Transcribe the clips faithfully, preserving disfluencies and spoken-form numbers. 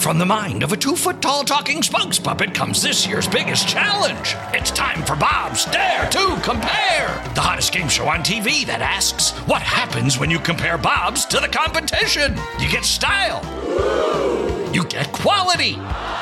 From the mind of a two-foot-tall talking spokes puppet comes this year's biggest challenge. It's time for Bob's Dare to Compare, the hottest game show on T V that asks, what happens when you compare Bob's to the competition? You get style. You get quality.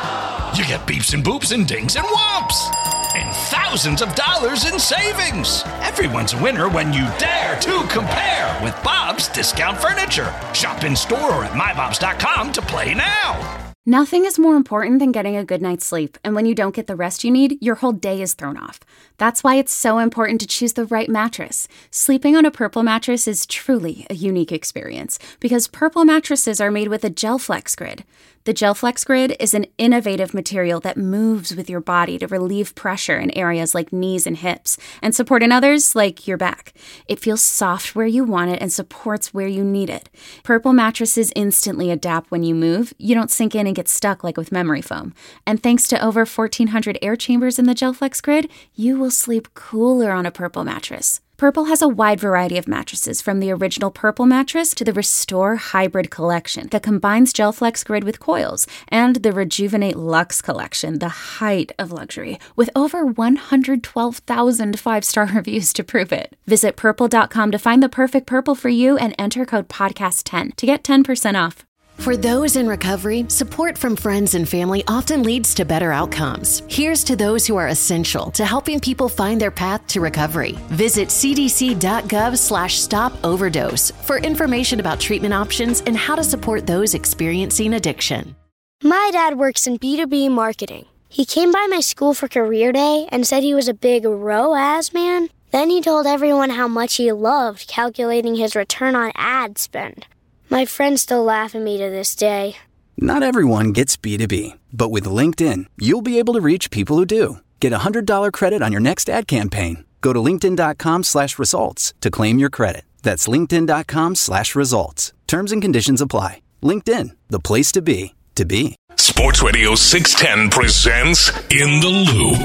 You get beeps and boops and dings and whomps. And thousands of dollars in savings. Everyone's a winner when you dare to compare with Bob's Discount Furniture. Shop in store or at my bobs dot com to play now. Nothing is more important than getting a good night's sleep, and when you don't get the rest you need, your whole day is thrown off. That's why it's so important to choose the right mattress. Sleeping on a Purple mattress is truly a unique experience, because Purple mattresses are made with a GelFlex Grid. The GelFlex Grid is an innovative material that moves with your body to relieve pressure in areas like knees and hips, and support in others like your back. It feels soft where you want it and supports where you need it. Purple mattresses instantly adapt when you move. You don't sink in and get stuck like with memory foam. And thanks to over fourteen hundred air chambers in the GelFlex Grid, you will sleep cooler on a Purple mattress. Purple has a wide variety of mattresses, from the original Purple mattress to the Restore Hybrid collection that combines GelFlex Grid with coils, and the Rejuvenate Luxe collection, the height of luxury, with over one hundred twelve thousand five-star reviews to prove it. Visit purple dot com to find the perfect Purple for you and enter code podcast ten to get ten percent off. For those in recovery, support from friends and family often leads to better outcomes. Here's to those who are essential to helping people find their path to recovery. Visit c d c dot gov slash stop overdose for information about treatment options and how to support those experiencing addiction. My dad works in B two B marketing. He came by my school for career day and said he was a big R O A S man. Then he told everyone how much he loved calculating his return on ad spend. My friends still laugh at me to this day. Not everyone gets B two B, but with LinkedIn, you'll be able to reach people who do. Get a one hundred dollars credit on your next ad campaign. Go to linkedin dot com slash results to claim your credit. That's linkedin dot com slash results. Terms and conditions apply. LinkedIn, the place to be, to be. Sports Radio six ten presents In the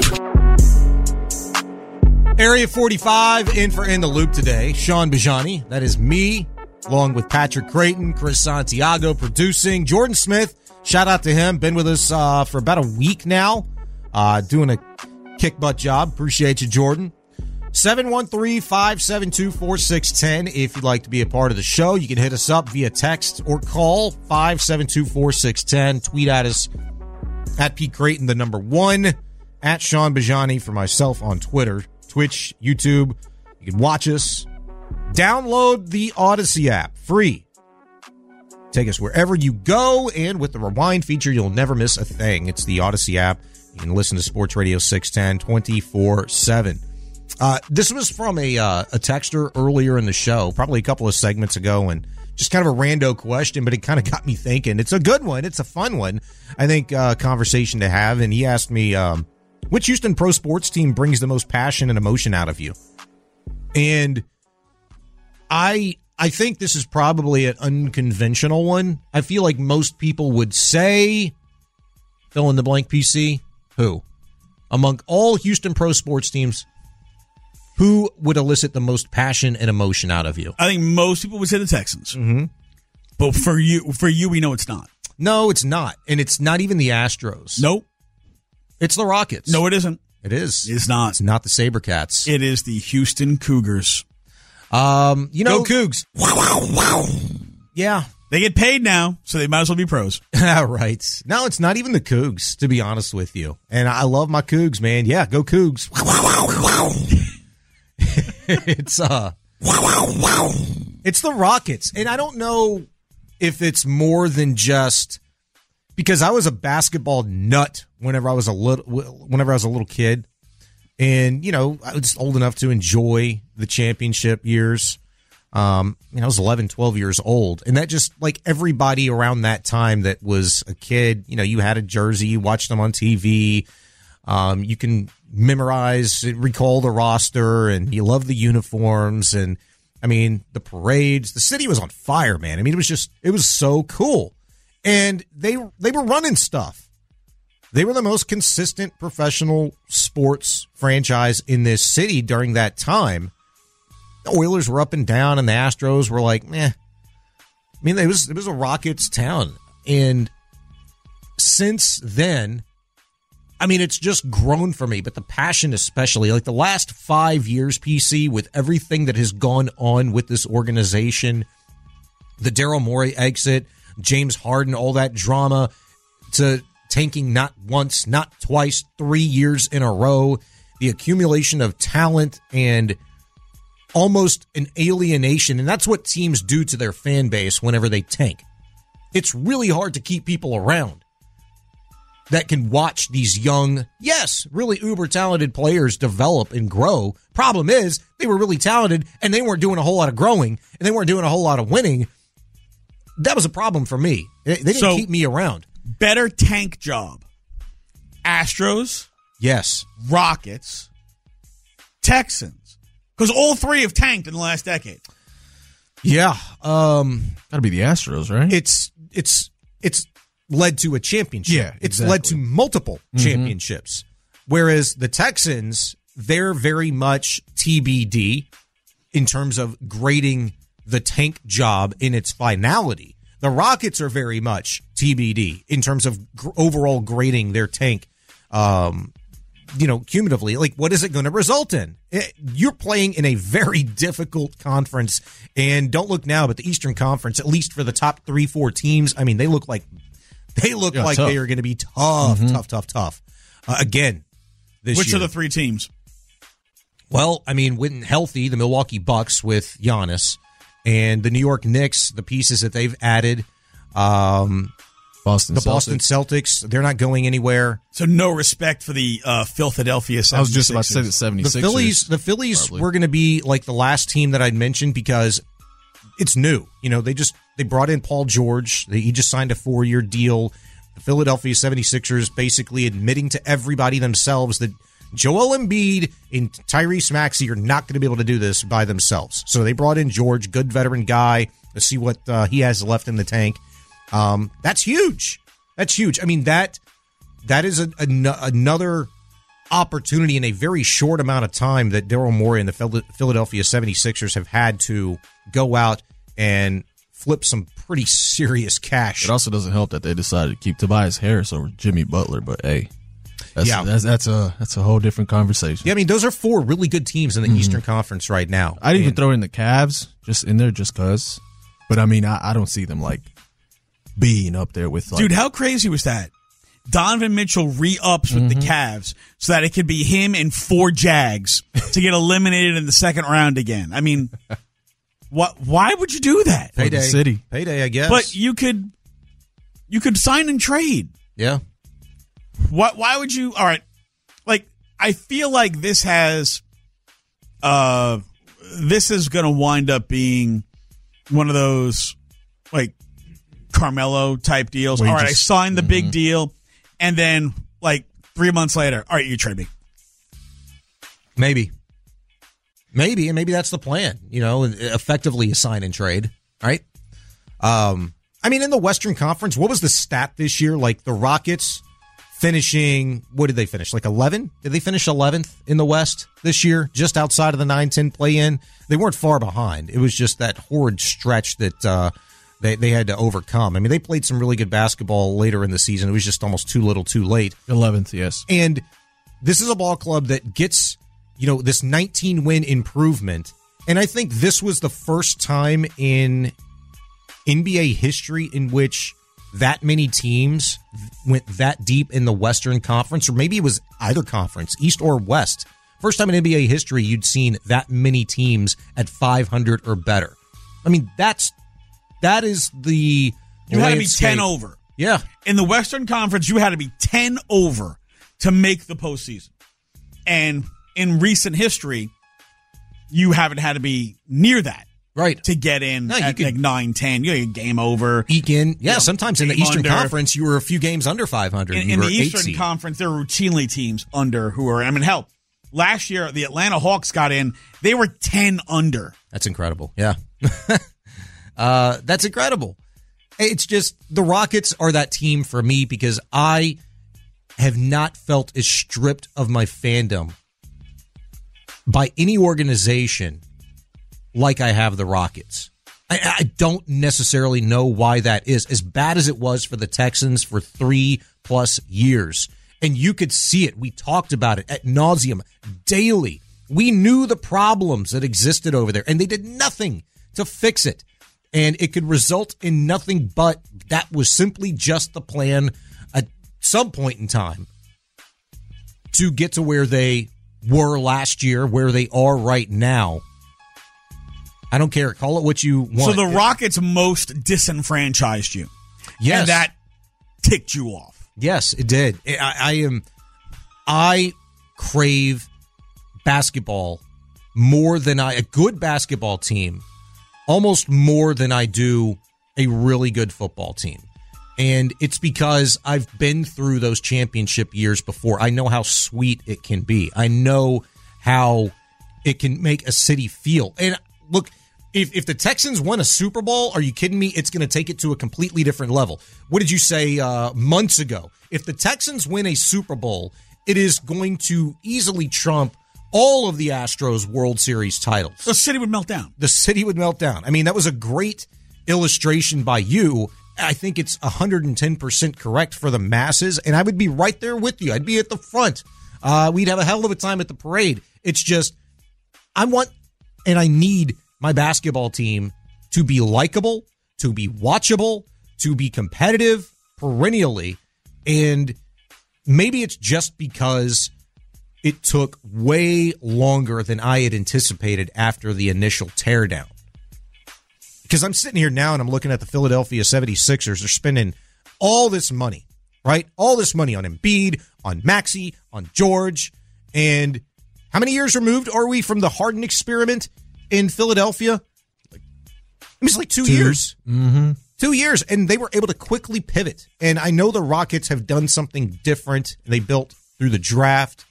Loop. Area forty-five in for In the Loop today. Sean Bajani, that is me, along with Patrick Creighton, Chris Santiago producing. Jordan Smith, shout out to him. Been with us uh, for about a week now, uh, doing a kick butt job. Appreciate you, Jordan. seven one three, five seven two, four six one zero. If you'd like to be a part of the show, you can hit us up via text or call five seven two, four six one zero. Tweet at us at Pete Creighton, the number one, at Sean Bajani for myself on Twitter, Twitch, YouTube. You can watch us. Download the Odyssey app, free. Take us wherever you go, and with the rewind feature, you'll never miss a thing. It's the Odyssey app. You can listen to Sports Radio six ten twenty-four seven. Uh, this was from a uh, a texter earlier in the show, probably a couple of segments ago, and just kind of a rando question, but it kind of got me thinking. It's a good one. It's a fun one, I think, uh, conversation to have. And he asked me, um, which Houston pro sports team brings the most passion and emotion out of you? And I I think this is probably an unconventional one. I feel like most people would say, fill in the blank P C, who? Among all Houston pro sports teams, who would elicit the most passion and emotion out of you? I think most people would say the Texans. Mm-hmm. But for you, for you, we know it's not. No, it's not. And it's not even the Astros. Nope. It's the Rockets. No, it isn't. It is. It's not. It's not the SaberCats. It is the Houston Cougars. Um, you know, Go Cougs. Wow, wow, wow. Yeah. They get paid now, so they might as well be pros. Right. No, it's not even the Cougs, to be honest with you. And I love my Cougs, man. Yeah, go Cougs. Wow, wow, wow, wow. It's, uh, wow, wow, wow. It's the Rockets. And I don't know if it's more than just because I was a basketball nut whenever I was a little, whenever I was a little kid. And, you know, I was old enough to enjoy the championship years. Um, you know, I was eleven, twelve years old. And that just, like, everybody around that time that was a kid, you know, you had a jersey, you watched them on T V. Um, you can memorize, recall the roster, and you love the uniforms. And, I mean, the parades. The city was on fire, man. I mean, it was just, it was so cool. And they they were running stuff. They were the most consistent professional sports franchise in this city during that time. The Oilers were up and down, and the Astros were like, meh. I mean, it was it was a Rockets town. And since then, I mean, it's just grown for me, but the passion especially, like the last five years, P C, with everything that has gone on with this organization, the Daryl Morey exit, James Harden, all that drama, to tanking not once, not twice, three years in a row, the accumulation of talent and almost an alienation, and that's what teams do to their fan base whenever they tank. It's really hard to keep people around that can watch these young, yes, really uber talented players develop and grow. Problem is, they were really talented and they weren't doing a whole lot of growing and they weren't doing a whole lot of winning. That was a problem for me. They didn't So, keep me around. Better tank job. Astros, Yes. Rockets, Texans. Because all three have tanked in the last decade. Yeah. Um, Gotta be the Astros, right? it's it's it's led to a championship. Yeah, It's exactly. led to multiple Mm-hmm. championships. Whereas the Texans, they're very much T B D in terms of grading the tank job in its finality. The Rockets are very much T B D in terms of gr- overall grading their tank, um, you know, cumulatively. Like, what is it going to result in? It, you're playing in a very difficult conference, and don't look now, but the Eastern Conference, at least for the top three, four teams, I mean, they look like they look Yeah, like tough. they are going to be tough, tough, tough, tough. Uh, again, this Which year. are the three teams? Well, I mean, when healthy, the Milwaukee Bucks with Giannis and the New York Knicks, the pieces that they've added, um, Boston the Celtics. Boston Celtics, they're not going anywhere. So no respect for the uh, Philadelphia I was just about to say the seventy-sixers. seventy-sixers. The Phillies, the Phillies probably. were going to be like the last team that I'd mentioned because it's new. You know, they just they brought in Paul George. They, he just signed a four-year deal. The Philadelphia seventy-sixers basically admitting to everybody themselves that Joel Embiid and Tyrese Maxey are not going to be able to do this by themselves. So they brought in George, good veteran guy. Let's see what uh, he has left in the tank. Um, that's huge. That's huge. I mean, that that is a, a, another opportunity in a very short amount of time that Daryl Morey and the Phil- Philadelphia seventy-sixers have had to go out and flip some pretty serious cash. It also doesn't help that they decided to keep Tobias Harris over Jimmy Butler, but hey, that's, Yeah. that's, that's a that's a whole different conversation. Yeah, I mean, those are four really good teams in the Eastern Conference right now. I'd even And- throw in the Cavs just in there just cause. But I mean, I, I don't see them like being up there with like. Dude, how crazy was that? Donovan Mitchell re-ups with Mm-hmm. the Cavs so that it could be him and four Jags to get eliminated in the second round again. I mean, what? Why would you do that? for the Payday. city. Payday, I guess. But you could, you could sign and trade. yeah. What? Why would you? All right, like I feel like this has, uh, this is going to wind up being one of those like Carmelo type deals. Where All you right, just- I signed the big deal, and then like three months later, all right, you trade me. Maybe. Maybe, and maybe that's the plan, you know, effectively a sign and trade, right? Um, I mean, in the Western Conference, what was the stat this year? Like the Rockets finishing, what did they finish? Like eleven? Did they finish eleventh in the West this year, just outside of the nine ten play-in? They weren't far behind. It was just that horrid stretch that uh, they, they had to overcome. I mean, they played some really good basketball later in the season. It was just almost too little too late. eleventh, yes. And this is a ball club that gets, you know, this nineteen win improvement. And I think this was the first time in N B A history in which that many teams went that deep in the Western Conference, or maybe it was either conference, East or West. First time in N B A history you'd seen that many teams at five hundred or better. I mean, that's that is the You had to be landscape. ten over. Yeah. In the Western Conference, you had to be ten over to make the postseason. And in recent history, you haven't had to be near that Right. to get in No, you at could- like nine ten. You know, game over. Eke in. Yeah, You know, sometimes in the game Eastern under. Conference, you were a few games under five hundred. In, you in were the eight Eastern seed. Conference, there are routinely teams under who are, I mean, hell, last year, the Atlanta Hawks got in. They were ten under. That's incredible. Yeah. uh, that's incredible. It's just the Rockets are that team for me because I have not felt as stripped of my fandom by any organization like I have the Rockets. I, I don't necessarily know why that is. As bad as it was for the Texans for three plus years. And you could see it. We talked about it ad nauseum daily. We knew the problems that existed over there, and they did nothing to fix it. And it could result in nothing but that was simply just the plan at some point in time to get to where they were last year, where they are right now. I don't care. Call it what you want. So the Rockets most disenfranchised you. Yes. And that ticked you off. Yes, it did. I, I am. I crave basketball more than I a good basketball team, almost more than I do a really good football team. And it's because I've been through those championship years before. I know how sweet it can be. I know how it can make a city feel. And look, if if the Texans won a Super Bowl, are you kidding me? It's going to take it to a completely different level. What did you say uh, months ago? If the Texans win a Super Bowl, it is going to easily trump all of the Astros World Series titles. The city would melt down. The city would melt down. I mean, that was a great illustration by you. I think it's one hundred ten percent correct for the masses, and I would be right there with you. I'd be at the front. Uh, we'd have a hell of a time at the parade. It's just, I want and I need my basketball team to be likable, to be watchable, to be competitive perennially, and maybe it's just because it took way longer than I had anticipated after the initial teardown. Because I'm sitting here now and I'm looking at the Philadelphia seventy-sixers. They're spending all this money, right? All this money on Embiid, on Maxey, on George. And how many years removed are we from the Harden experiment in Philadelphia? Like, it was like two, two. years. Mm-hmm. Two years. And they were able to quickly pivot. And I know the Rockets have done something different. They built through the draft.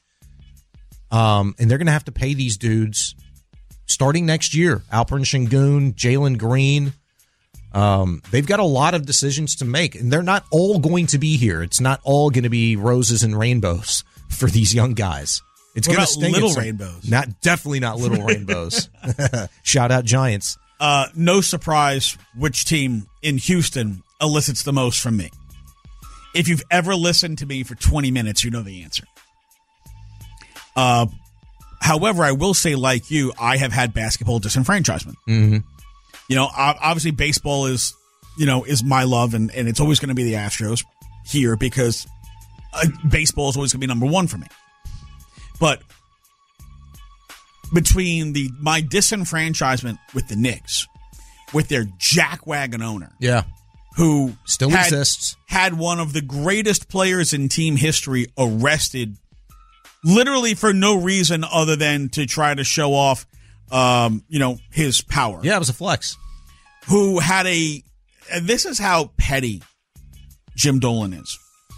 Um, and they're going to have to pay these dudes starting next year. Alperen Sengun, Jalen Green. Um, they've got a lot of decisions to make, and they're not all going to be here. It's not all going to be roses and rainbows for these young guys. It's going to sting. Little some, rainbows. Not definitely not little rainbows. Shout out Giants. Uh, no surprise which team in Houston elicits the most from me. If you've ever listened to me for twenty minutes, you know the answer. Uh, however, I will say, like you, I have had basketball disenfranchisement. Mm-hmm. You know, obviously baseball is, you know, is my love, and, and it's always going to be the Astros here because uh, baseball is always going to be number one for me. But between the my disenfranchisement with the Knicks, with their jackwagon owner, yeah, who still had, exists, had one of the greatest players in team history arrested, literally for no reason other than to try to show off, um, you know, his power. Yeah, it was a flex. Who had a, and this is how petty Jim Dolan is.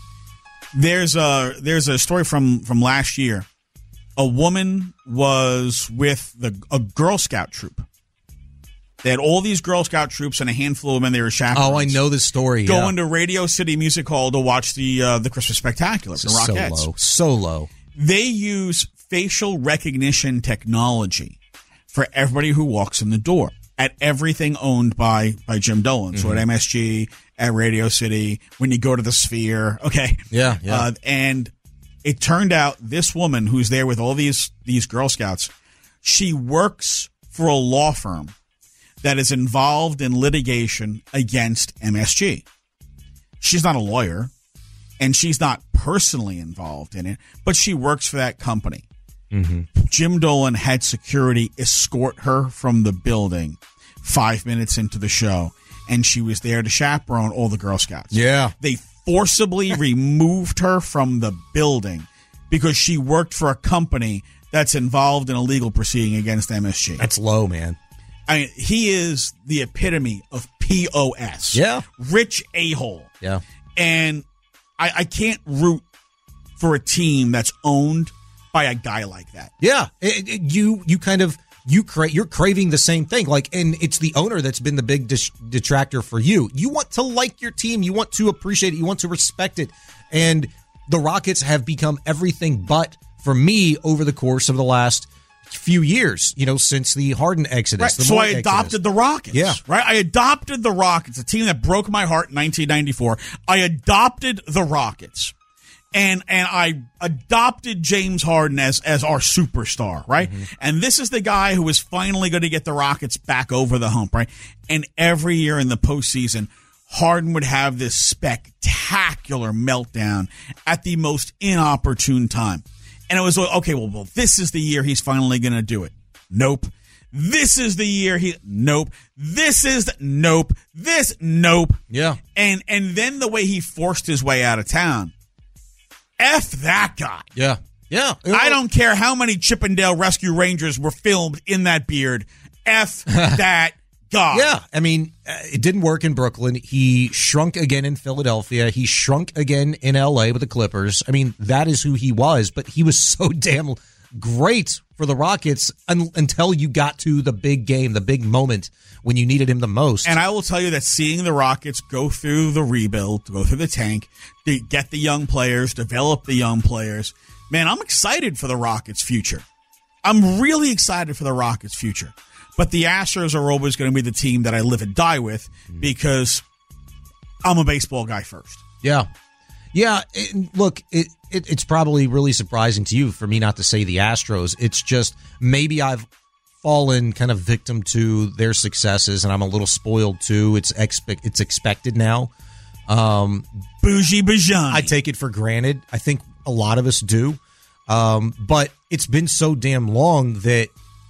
There's a there's a story from from last year. A woman was with the a Girl Scout troop. They had all these Girl Scout troops and a handful of them. They were chaperones. Oh, I know this story. Going yeah. to Radio City Music Hall to watch the uh, the Christmas Spectacular. The Rockettes. So low, so low. They use facial recognition technology for everybody who walks in the door at everything owned by by Jim Dolan. Mm-hmm. So at M S G, at Radio City, when you go to the Sphere, okay, yeah, yeah. Uh, and it turned out this woman who's there with all these these Girl Scouts, she works for a law firm that is involved in litigation against M S G. She's not a lawyer, and she's not personally involved in it, but she works for that company. Mm-hmm. Jim Dolan had security escort her from the building five minutes into the show, and she was there to chaperone all the Girl Scouts. Yeah. They forcibly removed her from the building because she worked for a company that's involved in a legal proceeding against M S G. That's low, man. I mean, he is the epitome of P O S. Yeah. Rich a-hole. Yeah. And I, I can't root for a team that's owned by a guy like that. Yeah. It, it, you you kind of, you cra- you're craving the same thing. Like, and it's the owner that's been the big dis- detractor for you. You want to like your team. You want to appreciate it. You want to respect it. And the Rockets have become everything but, for me, over the course of the last few years, you know, since the Harden exodus. Right. The so I Moore adopted exodus. the Rockets. Yeah. Right? I adopted the Rockets, a team that broke my heart in nineteen ninety-four. I adopted the Rockets. And and I adopted James Harden as, as our superstar, right? Mm-hmm. And this is the guy who is finally going to get the Rockets back over the hump, right? And every year in the postseason, Harden would have this spectacular meltdown at the most inopportune time. And it was, okay, well, well this is the year he's finally going to do it. Nope. This is the year he, nope. This is, the, nope. This, nope. Yeah. And, and then the way he forced his way out of town. F that guy. Yeah. Yeah. I don't care how many Chippendale Rescue Rangers were filmed in that beard. F that guy. Yeah. I mean, it didn't work in Brooklyn. He shrunk again in Philadelphia. He shrunk again in L A with the Clippers. I mean, that is who he was, but he was so damn great for the Rockets un- until you got to the big game, the big moment when you needed him the most. And I will tell you that seeing the Rockets go through the rebuild, go through the tank, to get the young players, develop the young players, man, I'm excited for the Rockets' future. I'm really excited for the Rockets' future. But the Astros are always going to be the team that I live and die with because I'm a baseball guy first. Yeah. Yeah, it, look, it, it it's probably really surprising to you for me not to say the Astros. It's just maybe I've fallen kind of victim to their successes, and I'm a little spoiled too. It's expe- it's expected now. Um, Bougie Bajani. I take it for granted. I think a lot of us do. Um, but it's been so damn long that,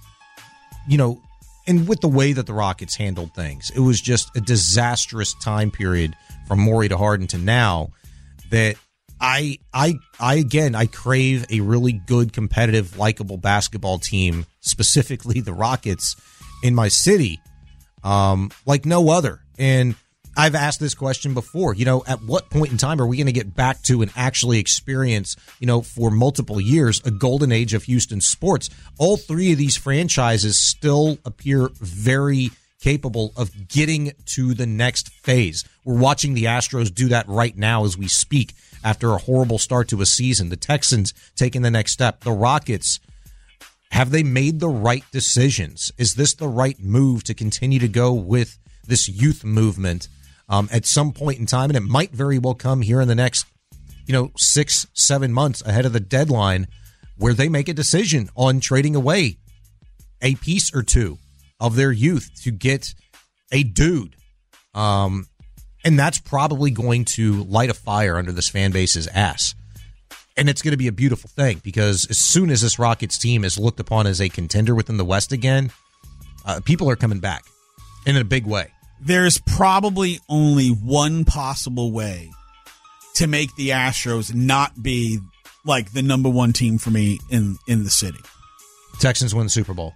you know, and with the way that the Rockets handled things, it was just a disastrous time period from Morey to Harden to now. That I, I, I again, I crave a really good, competitive, likable basketball team, specifically the Rockets, in my city, um, like no other. And I've asked this question before. You know, at what point in time are we going to get back to and actually experience, you know, for multiple years, a golden age of Houston sports? All three of these franchises still appear very capable of getting to the next phase. We're watching the Astros do that right now as we speak after a horrible start to a season. The Texans taking the next step. The Rockets, have they made the right decisions? Is this the right move to continue to go with this youth movement um, at some point in time? And it might very well come here in the next, you know, six, seven months ahead of the deadline where they make a decision on trading away a piece or two of their youth to get a dude. Um, and that's probably going to light a fire under this fan base's ass. And it's going to be a beautiful thing because as soon as this Rockets team is looked upon as a contender within the West again, uh, people are coming back in a big way. There's probably only one possible way to make the Astros not be like the number one team for me in, in the city. Texans win the Super Bowl.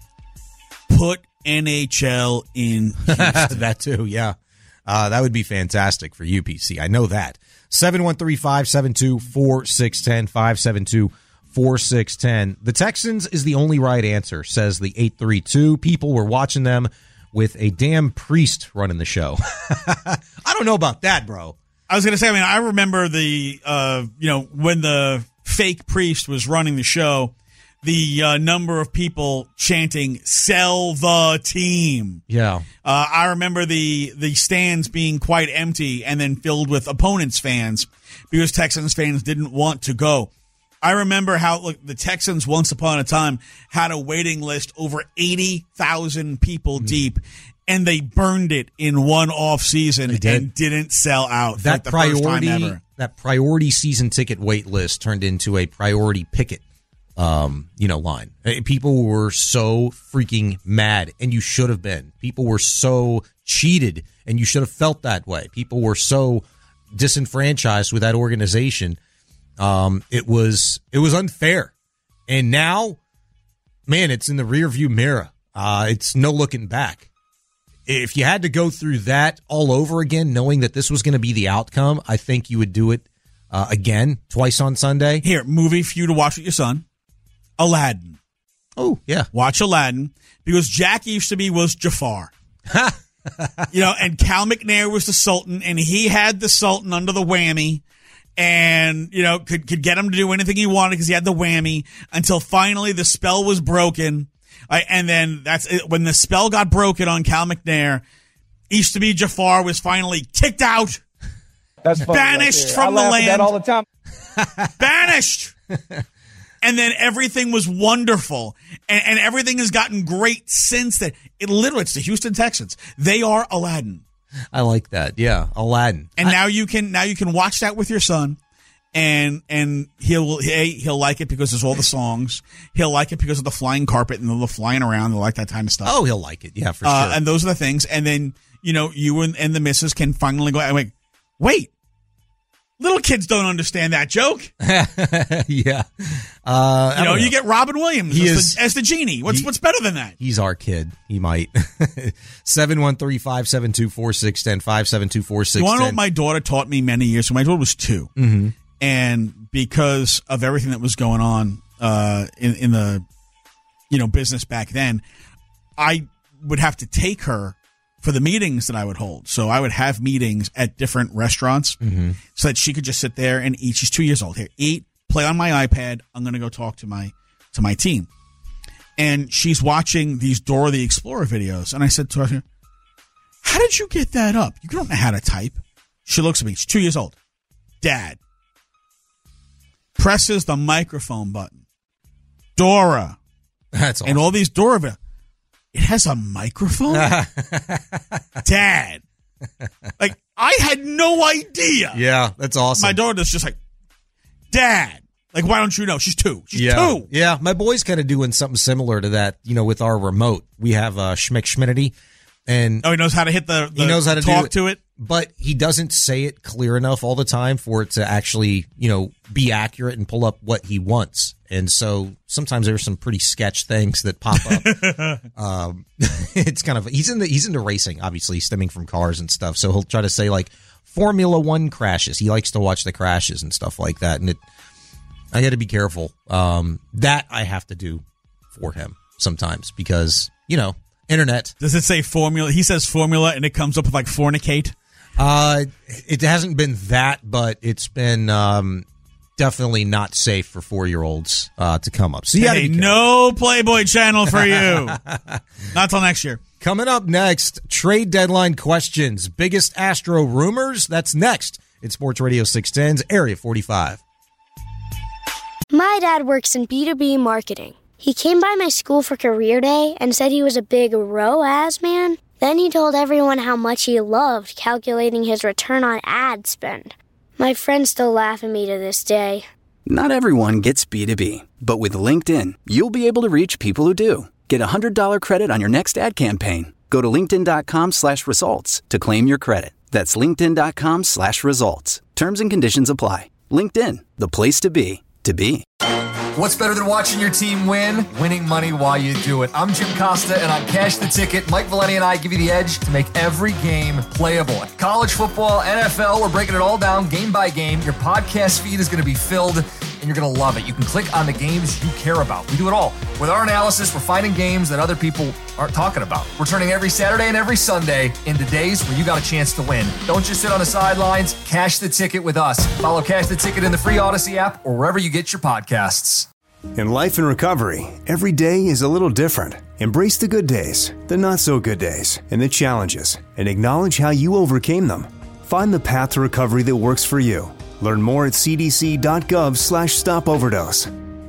Put N H L in Houston. That too, yeah. Uh, that would be fantastic for U P C. I know that. seven one three, five seven two, four six one zero, five seven two, four six one zero. The Texans is the only right answer, says the eight three two. People were watching them with a damn priest running the show. I don't know about that, bro. I was going to say, I mean, I remember the, uh, you know, when the fake priest was running the show, the uh, number of people chanting, sell the team. Yeah. Uh, I remember the, the stands being quite empty and then filled with opponents' fans because Texans fans didn't want to go. I remember how look, the Texans once upon a time had a waiting list over eighty thousand people mm. deep, and they burned it in one off season did. and didn't sell out. That like the priority, first time ever. That priority season ticket wait list turned into a priority picket, um, you know, line. People were so freaking mad, and you should have been. People were so cheated, and you should have felt that way. People were so disenfranchised with that organization. Um, it was it was unfair, and now, man, it's in the rearview mirror. Uh, it's no looking back. If you had to go through that all over again, knowing that this was going to be the outcome, I think you would do it uh, again, twice on Sunday. Here, movie for you to watch with your son, Aladdin. Oh yeah, watch Aladdin because Jack Easterby was Jafar. You know, and Cal McNair was the Sultan, and he had the Sultan under the whammy. and, you know, could, could get him to do anything he wanted because he had the whammy until finally the spell was broken. Uh, and then that's it. When the spell got broken on Cal McNair, Easterby Jafar was finally kicked out. That's funny banished right from I the laugh land. at that all the time. Banished. And then everything was wonderful. And, and everything has gotten great since then. It literally, it's the Houston Texans. They are Aladdin. I like that. Yeah, Aladdin. And I, now you can now you can watch that with your son, and and he'll he, he'll like it because there's all the songs. He'll like it because of the flying carpet and the flying around. He'll like that kind of stuff. Oh, he'll like it. Yeah, for uh, sure. And those are the things. And then you know you and, and the missus can finally go. I'm like, wait, little kids don't understand that joke. yeah, uh, you know, know you get Robin Williams he as, is, the, as the genie. What's he, what's better than that? He's our kid. He might. seven one three, five seven two, four six one zero, five seven two, four six one zero. You want to know what my daughter taught me many years ago? My daughter was two. Mm-hmm. And because of everything that was going on uh, in, in the, you know, business back then, I would have to take her for the meetings that I would hold. So I would have meetings at different restaurants mm-hmm. so that she could just sit there and eat. She's two years old. Here, eat, play on my iPad. I'm going to go talk to my to my team. And she's watching these Dora the Explorer videos. And I said to her, how did you get that up? You don't know how to type. She looks at me. She's two years old. Dad. Presses the microphone button. Dora. That's awesome. And all these Dora videos. It has a microphone? Dad. Like, I had no idea. Yeah, that's awesome. My daughter's just like, Dad. Like, why don't you know? She's two. She's yeah. two. Yeah, my boy's kind of doing something similar to that, you know, with our remote. We have uh, Schmick Schminnity. And oh, he knows how to hit the, the he knows how to talk do it, to it. But he doesn't say it clear enough all the time for it to actually, you know, be accurate and pull up what he wants. And so sometimes there's some pretty sketch things that pop up. um, it's kind of he's in the he's into racing, obviously stemming from cars and stuff. So he'll try to say like Formula One crashes. He likes to watch the crashes and stuff like that. And it, I got to be careful. Um, that I have to do for him sometimes because you know. Internet. Does it say formula? He says formula and it comes up with like fornicate. Uh, it hasn't been that, but it's been um, definitely not safe for four-year-olds uh, to come up. So you hey, no Playboy Channel for you. Not till next year. Coming up next, trade deadline questions. Biggest Astro rumors? That's next. It's Sports Radio six ten's Area forty-five. My dad works in B two B marketing. He came by my school for career day and said he was a big R O A S man. Then he told everyone how much he loved calculating his return on ad spend. My friends still laugh at me to this day. Not everyone gets B two B, but with LinkedIn, you'll be able to reach people who do. Get a one hundred dollars credit on your next ad campaign. Go to linkedin.com slash results to claim your credit. That's linkedin.com slash results. Terms and conditions apply. LinkedIn, the place to be, to be. What's better than watching your team win? Winning money while you do it. I'm Jim Costa, and on Cash the Ticket, Mike Valeni and I give you the edge to make every game playable. College football, N F L, we're breaking it all down game by game. Your podcast feed is going to be filled, and you're going to love it. You can click on the games you care about. We do it all. With our analysis, we're finding games that other people aren't talking about. We're turning every Saturday and every Sunday into days where you got a chance to win. Don't just sit on the sidelines. Cash the Ticket with us. Follow Cash the Ticket in the free Odyssey app or wherever you get your podcasts. In life and recovery, every day is a little different. Embrace the good days, the not so good days, and the challenges, and acknowledge how you overcame them. Find the path to recovery that works for you. Learn more at cdc.gov slash stop overdose.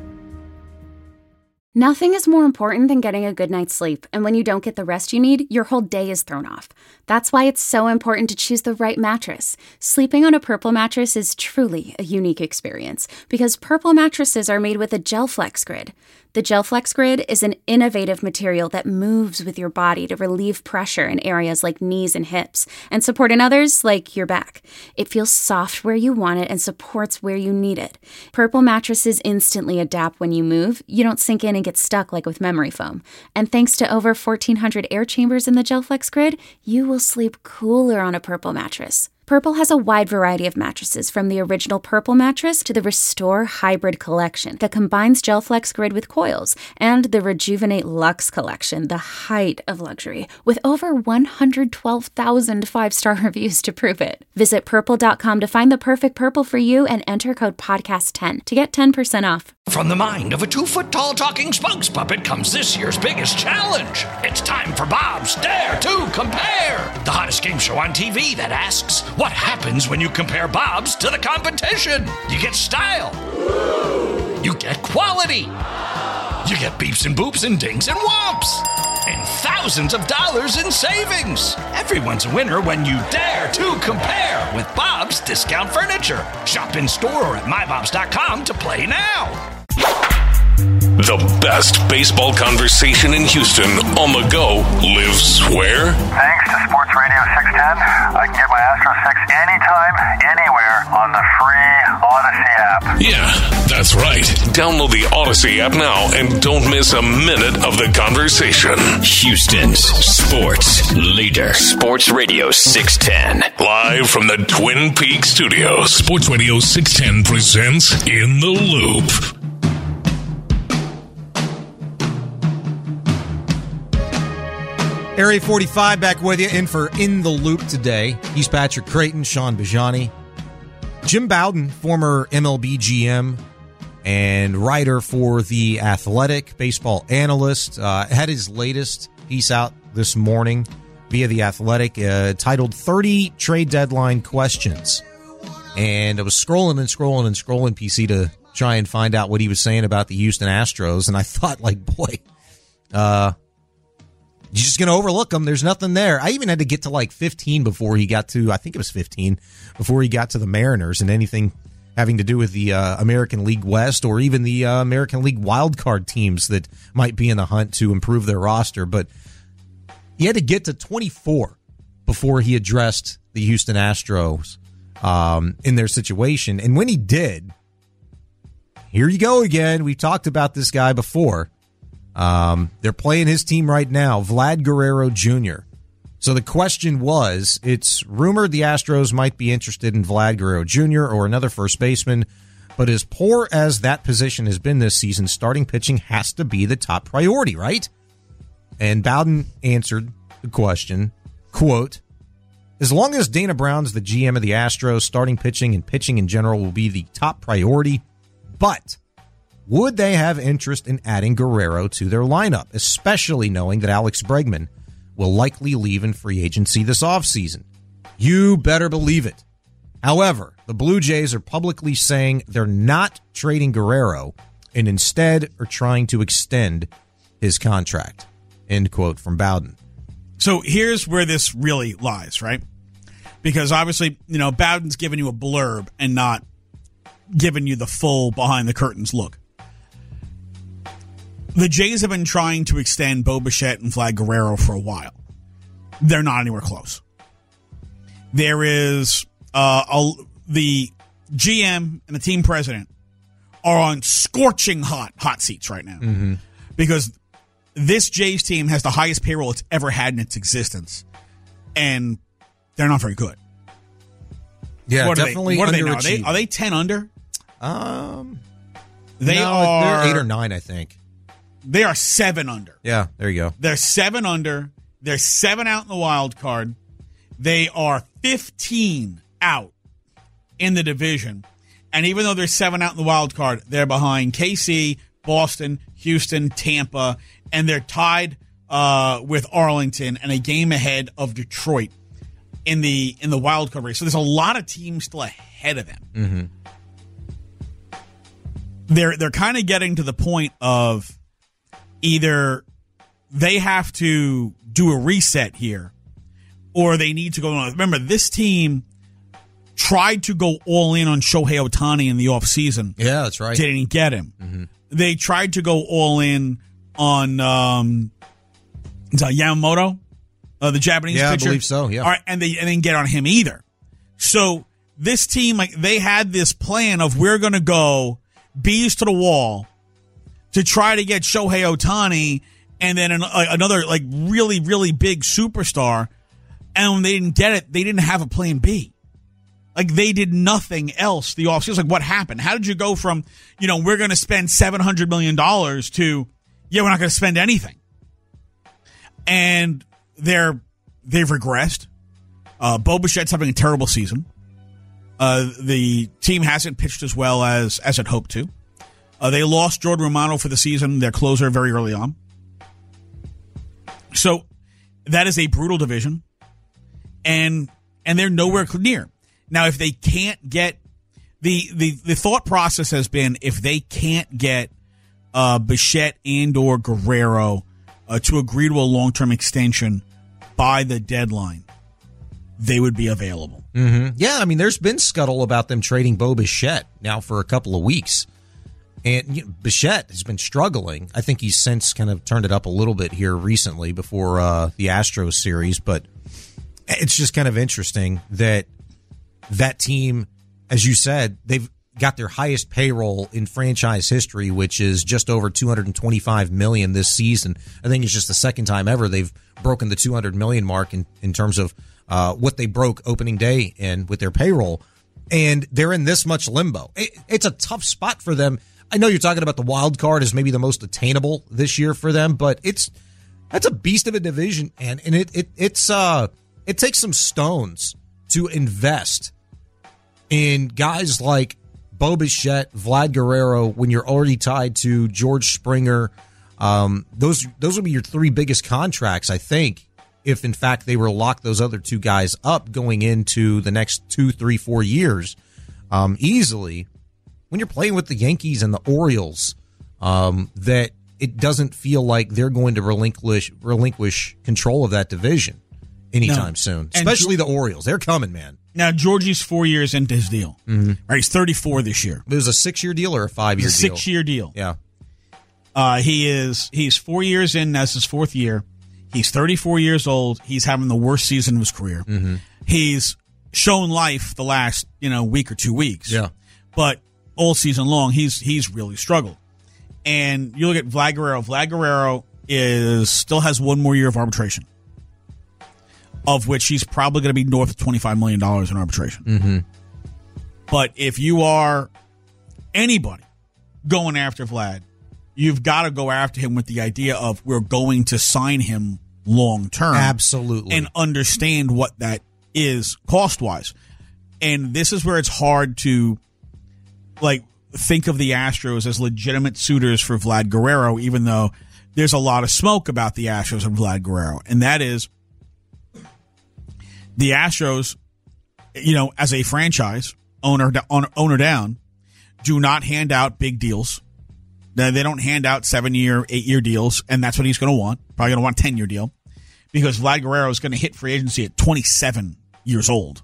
Nothing is more important than getting a good night's sleep, and when you don't get the rest you need, your whole day is thrown off. That's why it's so important to choose the right mattress. Sleeping on a Purple mattress is truly a unique experience because Purple mattresses are made with a GelFlex Grid. The GelFlex Grid is an innovative material that moves with your body to relieve pressure in areas like knees and hips and support in others like your back. It feels soft where you want it and supports where you need it. Purple mattresses instantly adapt when you move. You don't sink in and get stuck like with memory foam. And thanks to over fourteen hundred air chambers in the GelFlex Grid, you will sleep cooler on a Purple mattress. Purple has a wide variety of mattresses, from the original Purple mattress to the Restore Hybrid collection that combines GelFlex Grid with coils, and the Rejuvenate Luxe collection, the height of luxury, with over one hundred twelve thousand five-star reviews to prove it. Visit purple dot com to find the perfect Purple for you and enter code podcast ten to get ten percent off. From the mind of a two-foot-tall talking spokes puppet comes this year's biggest challenge. It's time for Bob's Dare to Compare, the hottest game show on T V that asks, what happens when you compare Bob's to the competition? You get style. You get quality. You get beeps and boops and dings and whomps. And thousands of dollars in savings. Everyone's a winner when you dare to compare with Bob's Discount Furniture. Shop in store or at my bobs dot com to play now. The best baseball conversation in Houston on the go lives where? Thanks to Sports Radio six ten, I can get my Astro Fix anytime, anywhere on the free Odyssey app. Yeah, that's right. Download the Odyssey app now and don't miss a minute of the conversation. Houston's sports leader. Sports Radio six ten. Live from the Twin Peaks studios, Sports Radio six ten presents In the Loop. Area forty-five back with you, in for In the Loop today. He's Patrick Creighton, Sean Bajani. Jim Bowden, former M L B G M and writer for The Athletic, baseball analyst, uh, had his latest piece out this morning via The Athletic, uh, titled thirty Trade Deadline Questions. And I was scrolling and scrolling and scrolling, P C, to try and find out what he was saying about the Houston Astros, and I thought, like, boy, uh... you're just going to overlook them. There's nothing there. I even had to get to like fifteen before he got to, I think it was fifteen, before he got to the Mariners and anything having to do with the uh, American League West or even the uh, American League wildcard teams that might be in the hunt to improve their roster. But he had to get to twenty-four before he addressed the Houston Astros um, in their situation. And when he did, here you go again. We've talked about this guy before. Um, they're playing his team right now, Vlad Guerrero Junior So the question was, it's rumored the Astros might be interested in Vlad Guerrero Junior or another first baseman, but as poor as that position has been this season, starting pitching has to be the top priority, right? And Bowden answered the question, quote, as long as Dana Brown's the G M of the Astros, starting pitching and pitching in general will be the top priority, but would they have interest in adding Guerrero to their lineup, especially knowing that Alex Bregman will likely leave in free agency this offseason? You better believe it. However, the Blue Jays are publicly saying they're not trading Guerrero and instead are trying to extend his contract. End quote from Bowden. So here's where this really lies, right? Because obviously, you know, Bowden's giving you a blurb and not giving you the full behind the curtains look. The Jays have been trying to extend Bo Bichette and Vlad Guerrero for a while. They're not anywhere close. There is uh, a, the G M and the team president are on scorching hot hot seats right now Mm-hmm. because this Jays team has the highest payroll it's ever had in its existence, and they're not very good. Yeah, what definitely. Are they, what are they now? Are they, underachieving. are they ten under? Um, they no, are they're eight or nine, I think. They are seven under. Yeah, there you go. They're seven under. They're seven out in the wild card. They are fifteen out in the division. And even though they're seven out in the wild card, they're behind K C, Boston, Houston, Tampa, and they're tied uh, with Arlington and a game ahead of Detroit in the in the wild card race. So there's a lot of teams still ahead of them. Mm-hmm. They're they're kind of getting to the point of either they have to do a reset here or they need to go on. Remember, this team tried to go all in on Shohei Ohtani in the offseason. Yeah, that's right. Didn't get him. Mm-hmm. They tried to go all in on um, is that Yamamoto, uh, the Japanese yeah, pitcher. I believe so, yeah. All right, and they and didn't get on him either. So this team, like, they had this plan of we're going to go bees to the wall to try to get Shohei Ohtani and then an, uh, another, like, really, really big superstar. And when they didn't get it, they didn't have a plan B. Like, they did nothing else the offseason. Like, what happened? How did you go from, you know, we're going to spend seven hundred million dollars to, yeah, we're not going to spend anything? And they're, they've regressed. Uh, Bo Bichette's having a terrible season. Uh, the team hasn't pitched as well as, as it hoped to. Uh, they lost Jordan Romano for the season, their closer, very early on. So that is a brutal division, and and they're nowhere near. Now, if they can't get the the the thought process has been if they can't get uh, Bichette and or Guerrero uh, to agree to a long term extension by the deadline, they would be available. Mm-hmm. Yeah, I mean, there's been scuttle about them trading Bo Bichette now for a couple of weeks. And you know, Bichette has been struggling. I think he's since kind of turned it up a little bit here recently before uh, the Astros series. But it's just kind of interesting that that team, as you said, they've got their highest payroll in franchise history, which is just over two hundred twenty-five million dollars this season. I think it's just the second time ever they've broken the two hundred million dollars mark in, in terms of uh, what they broke opening day and with their payroll. And they're in this much limbo. It, it's a tough spot for them. I know you're talking about the wild card as maybe the most attainable this year for them, but it's that's a beast of a division, and and it it it's uh it takes some stones to invest in guys like Bo Bichette, Vlad Guerrero when you're already tied to George Springer. Um, those those would be your three biggest contracts, I think, if in fact they were to lock those other two guys up going into the next two, three, four years um, easily. When you're playing with the Yankees and the Orioles, um, that it doesn't feel like they're going to relinquish relinquish control of that division anytime no. soon. And especially Ge- the Orioles. They're coming, man. Now, Georgie's four years into his deal. Mm-hmm. Right, he's thirty-four this year. It was a six-year deal or a five-year it's a deal? Six-year deal. Yeah. Uh, he is he's four years in. That's his fourth year. He's thirty-four years old. He's having the worst season of his career. Mm-hmm. He's shown life the last you know week or two weeks. Yeah. But all season long, he's he's really struggled. And you look at Vlad Guerrero. Vlad Guerrero is still has one more year of arbitration, of which he's probably going to be north of twenty-five million dollars in arbitration. Mm-hmm. But if you are anybody going after Vlad, you've got to go after him with the idea of we're going to sign him long term. Absolutely. And understand what that is cost-wise. And this is where it's hard to like think of the Astros as legitimate suitors for Vlad Guerrero, even though there's a lot of smoke about the Astros and Vlad Guerrero. And that is the Astros, you know, as a franchise, owner, owner down, do not hand out big deals. They don't hand out seven-year, eight-year deals, and that's what he's going to want. Probably going to want a ten-year deal because Vlad Guerrero is going to hit free agency at twenty-seven years old.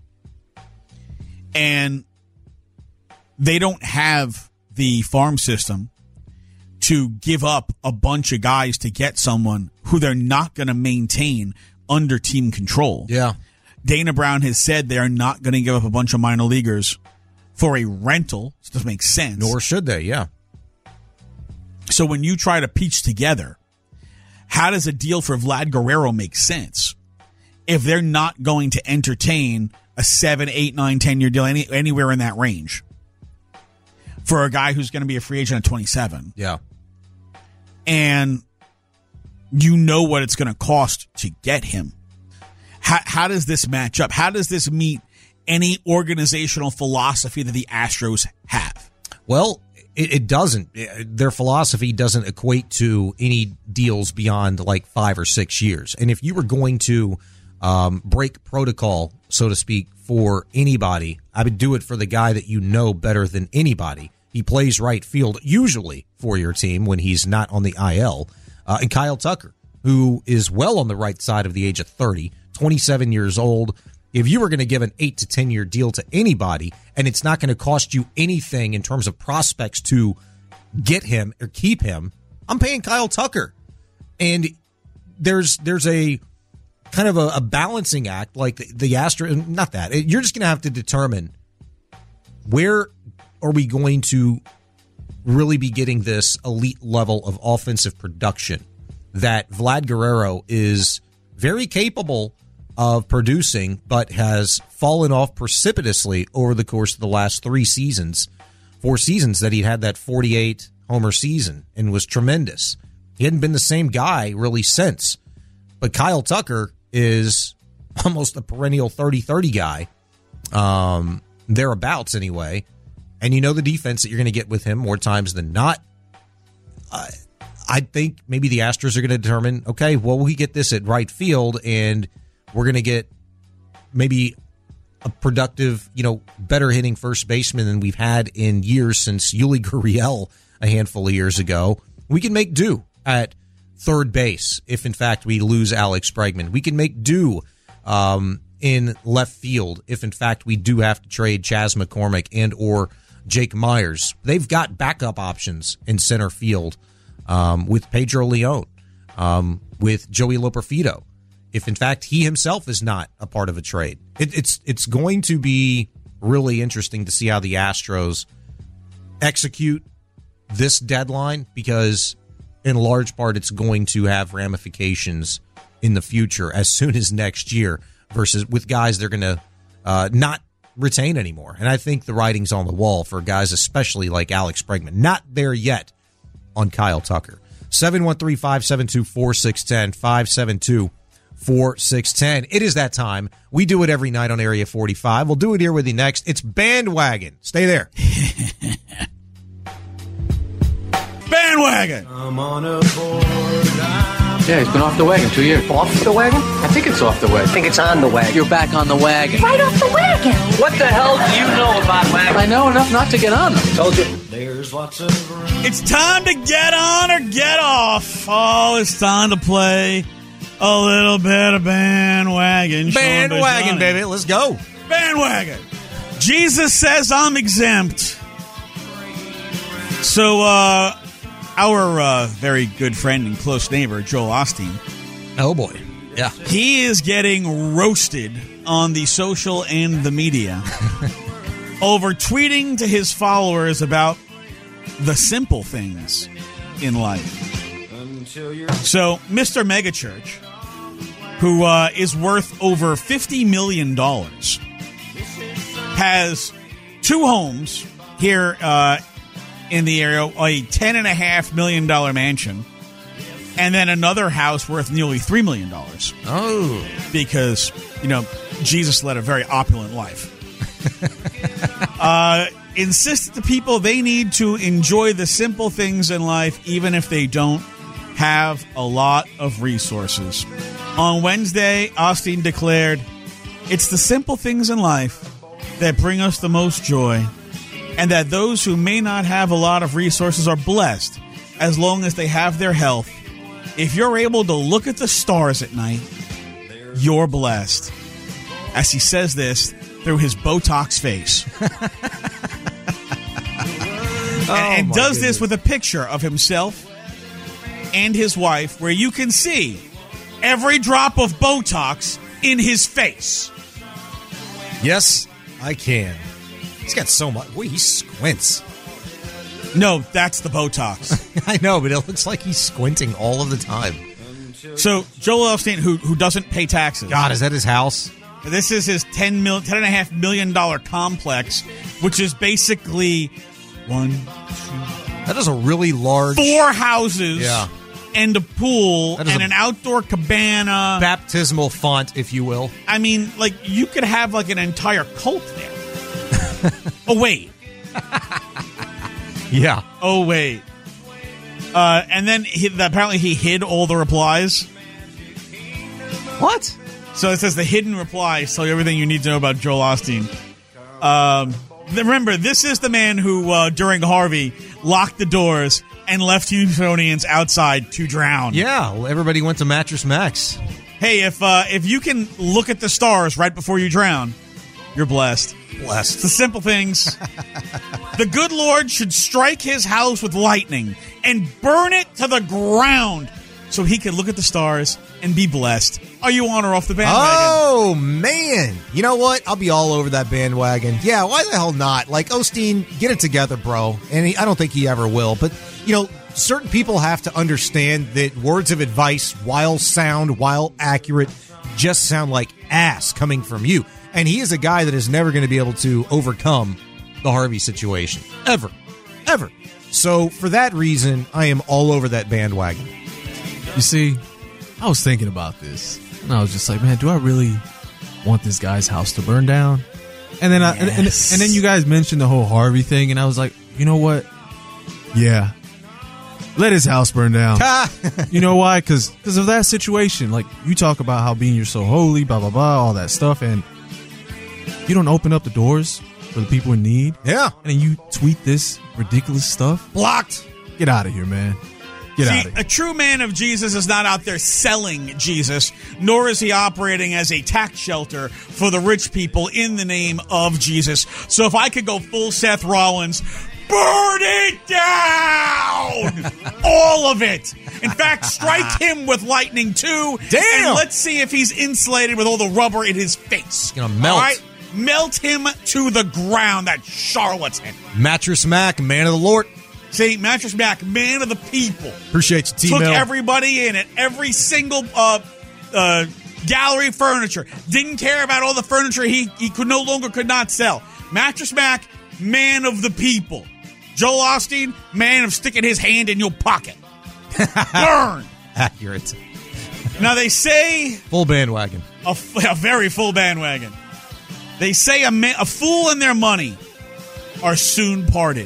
And they don't have the farm system to give up a bunch of guys to get someone who they're not going to maintain under team control. Yeah. Dana Brown has said they are not going to give up a bunch of minor leaguers for a rental. This doesn't make sense. Nor should they, yeah. So when you try to piece together, how does a deal for Vlad Guerrero make sense if they're not going to entertain a seven, eight, nine, ten-year deal any, anywhere in that range for a guy who's going to be a free agent at twenty-seven? Yeah. And you know what it's going to cost to get him. How, how does this match up? How does this meet any organizational philosophy that the Astros have? Well, it, it doesn't. Their philosophy doesn't equate to any deals beyond like five or six years. And if you were going to um, break protocol, so to speak, for anybody, I would do it for the guy that you know better than anybody. He plays right field, usually for your team when he's not on the I L. Uh, and Kyle Tucker, who is well on the right side of the age of thirty, twenty-seven years old. If you were going to give an eight to ten year deal to anybody and it's not going to cost you anything in terms of prospects to get him or keep him, I'm paying Kyle Tucker. And there's there's a kind of a, a balancing act like the, the Astros, not that. You're just going to have to determine where are we going to really be getting this elite level of offensive production that Vlad Guerrero is very capable of producing, but has fallen off precipitously over the course of the last three seasons, four seasons that he had that forty-eight homer season and was tremendous. He hadn't been the same guy really since. But Kyle Tucker is almost a perennial thirty thirty guy, um, thereabouts anyway. And you know the defense that you're going to get with him more times than not. Uh, I think maybe the Astros are going to determine, okay, well, we get this at right field, and we're going to get maybe a productive, you know, better hitting first baseman than we've had in years since Yuli Gurriel a handful of years ago. We can make do at third base if, in fact, we lose Alex Bregman. We can make do um, in left field if, in fact, we do have to trade Chas McCormick and or Jake Myers. They've got backup options in center field um, with Pedro Leon, um, with Joey Loperfido, if, in fact, he himself is not a part of a trade. It, it's it's going to be really interesting to see how the Astros execute this deadline, because in large part it's going to have ramifications in the future as soon as next year, versus with guys they're going to uh, not retain anymore. And I think the writing's on the wall for guys especially like Alex Bregman. Not there yet on Kyle Tucker. seven one three, five seven two, four six one zero, five seven two, four six one zero. It is that time. We do it every night on Area forty-five. We'll do it here with you next. It's Bandwagon. Stay there. Bandwagon. I'm on a board. Yeah, he's been off the wagon two years. Off the wagon? I think it's off the wagon. I think it's on the wagon. You're back on the wagon. Right off the wagon. What the hell do you know about wagons? I know enough not to get on them. Told you. There's lots of room. It's time to get on or get off. Oh, it's time to play a little bit of bandwagon. Bandwagon, baby. Let's go. Bandwagon. Jesus says I'm exempt. So, uh, our uh, very good friend and close neighbor, Joel Osteen. Oh, boy. Yeah. He is getting roasted on the social and the media over tweeting to his followers about the simple things in life. So, Mister Megachurch, who uh, is worth over fifty million dollars, has two homes here uh, in the area, a ten point five million dollars mansion, and then another house worth nearly three million dollars. Oh. Because, you know, Jesus led a very opulent life. uh, insisted to people they need to enjoy the simple things in life, even if they don't have a lot of resources. On Wednesday, Osteen declared, "It's the simple things in life that bring us the most joy, and that those who may not have a lot of resources are blessed as long as they have their health. If you're able to look at the stars at night, you're blessed." As he says this through his Botox face. oh, and and does goodness. this with a picture of himself and his wife, where you can see every drop of Botox in his face. Yes, I can. He's got so much. Boy, he squints. No, that's the Botox. I know, but it looks like he's squinting all of the time. So, Joel Osteen, who who doesn't pay taxes. God, is that his house? This is his ten mil, ten and a half million dollar complex, which is basically one, two, that is a really large, four houses, yeah, and a pool, and a an outdoor cabana, baptismal font, if you will. I mean, like you could have like an entire cult there. oh wait, yeah. Oh wait, uh, and then he, apparently he hid all the replies. What? So it says the hidden replies tell you everything you need to know about Joel Osteen. Um, remember, this is the man who, uh, during Harvey, locked the doors and left Houstonians outside to drown. Yeah, well, everybody went to Mattress Max. Hey, if uh, if you can look at the stars right before you drown, you're blessed. Blessed. It's the simple things. The good Lord should strike his house with lightning and burn it to the ground so he can look at the stars and be blessed. Are you on or off the bandwagon? Oh, man. You know what? I'll be all over that bandwagon. Yeah, why the hell not? Like, Osteen, get it together, bro. And he, I don't think he ever will. But, you know, certain people have to understand that words of advice, while sound, while accurate, just sound like ass coming from you. And he is a guy that is never going to be able to overcome the Harvey situation. Ever. Ever. So for that reason, I am all over that bandwagon. You see, I was thinking about this, and I was just like, man, do I really want this guy's house to burn down? And then, I, yes. and, and, and then you guys mentioned the whole Harvey thing, and I was like, you know what? Yeah, let his house burn down. You know why? Because because of that situation. Like, you talk about how being you're so holy, blah blah blah, all that stuff, and you don't open up the doors for the people in need. Yeah, and then you tweet this ridiculous stuff. Blocked. Get out of here, man. Get See, out of here. A true man of Jesus is not out there selling Jesus, nor is he operating as a tax shelter for the rich people in the name of Jesus. So if I could go full Seth Rollins, burn it down! All of it. In fact, strike him with lightning too. Damn! And let's see if he's insulated with all the rubber in his face. Gonna melt. All right? Melt him to the ground, that charlatan. Mattress Mac, man of the Lord. See, Mattress Mac, man of the people. Appreciate you, T-Mill. Took everybody in it. Every single uh, uh, gallery furniture. Didn't care about all the furniture he, he could no longer could not sell. Mattress Mac, man of the people. Joel Osteen, man of sticking his hand in your pocket. Burn. Accurate. Now they say... Full bandwagon. A, a very full bandwagon. They say a, man, a fool and their money are soon parted.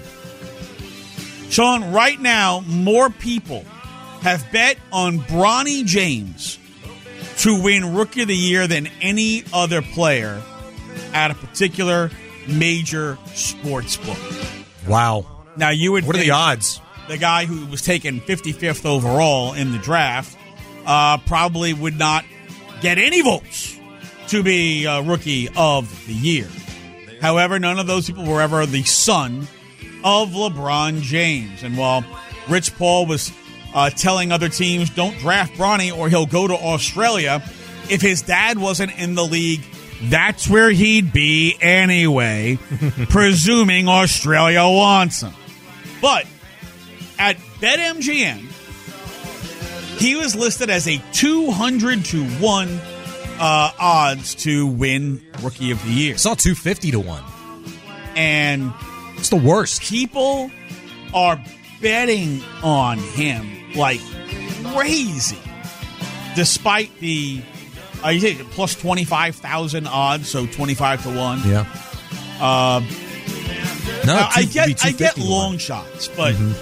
Sean, right now, more people have bet on Bronny James to win Rookie of the Year than any other player at a particular major sports book. Wow. Now, you would What are think the odds? The guy who was taken fifty-fifth overall in the draft uh, probably would not get any votes to be uh, Rookie of the Year. However, none of those people were ever the son of LeBron James. And while Rich Paul was uh, telling other teams, don't draft Bronny or he'll go to Australia, if his dad wasn't in the league, that's where he'd be anyway, presuming Australia wants him. But at BetMGM, he was listed as a two hundred to one uh, odds to win Rookie of the Year. I saw two fifty to one. And it's the worst. People are betting on him like crazy, despite the uh, you say plus twenty-five thousand odds, so twenty-five to one. Yeah. Uh, no, I two, get I get long one. shots, but mm-hmm.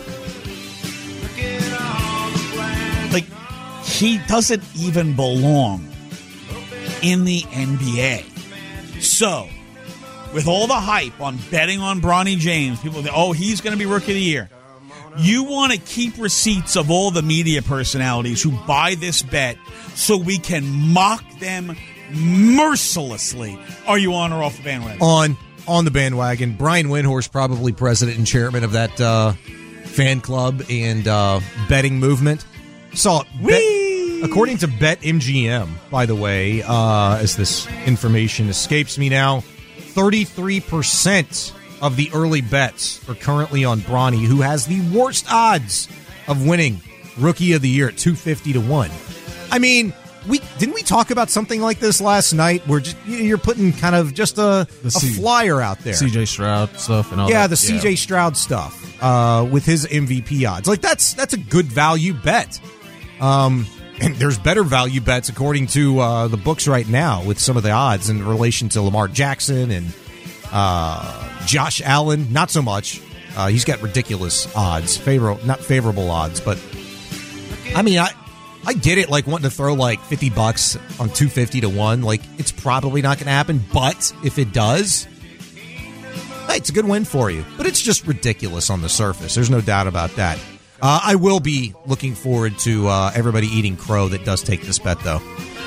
like he doesn't even belong in the N B A. So, with all the hype on betting on Bronny James, people think, oh, he's going to be Rookie of the Year. You want to keep receipts of all the media personalities who buy this bet so we can mock them mercilessly. Are you on or off the bandwagon? On. On the bandwagon. Brian Windhorst, probably president and chairman of that uh, fan club and uh, betting movement. Saw bet, according to BetMGM, by the way, uh, as this information escapes me now, thirty-three percent of the early bets are currently on Bronny, who has the worst odds of winning Rookie of the Year at two fifty to one. I mean, we didn't we talk about something like this last night? Where just, you're putting kind of just a, a C- flyer out there, C J Stroud stuff and all. Yeah, that. the yeah. C J Stroud stuff uh, with his M V P odds. Like that's that's a good value bet. Um, and there's better value bets according to uh, the books right now with some of the odds in relation to Lamar Jackson and uh, Josh Allen. Not so much. Uh, he's got ridiculous odds, favorable, not favorable odds, but I mean, I I get it. Like wanting to throw like fifty bucks on two fifty to one. Like it's probably not going to happen, but if it does, hey, it's a good win for you. But it's just ridiculous on the surface. There's no doubt about that. Uh, I will be looking forward to uh, everybody eating crow that does take this bet, though.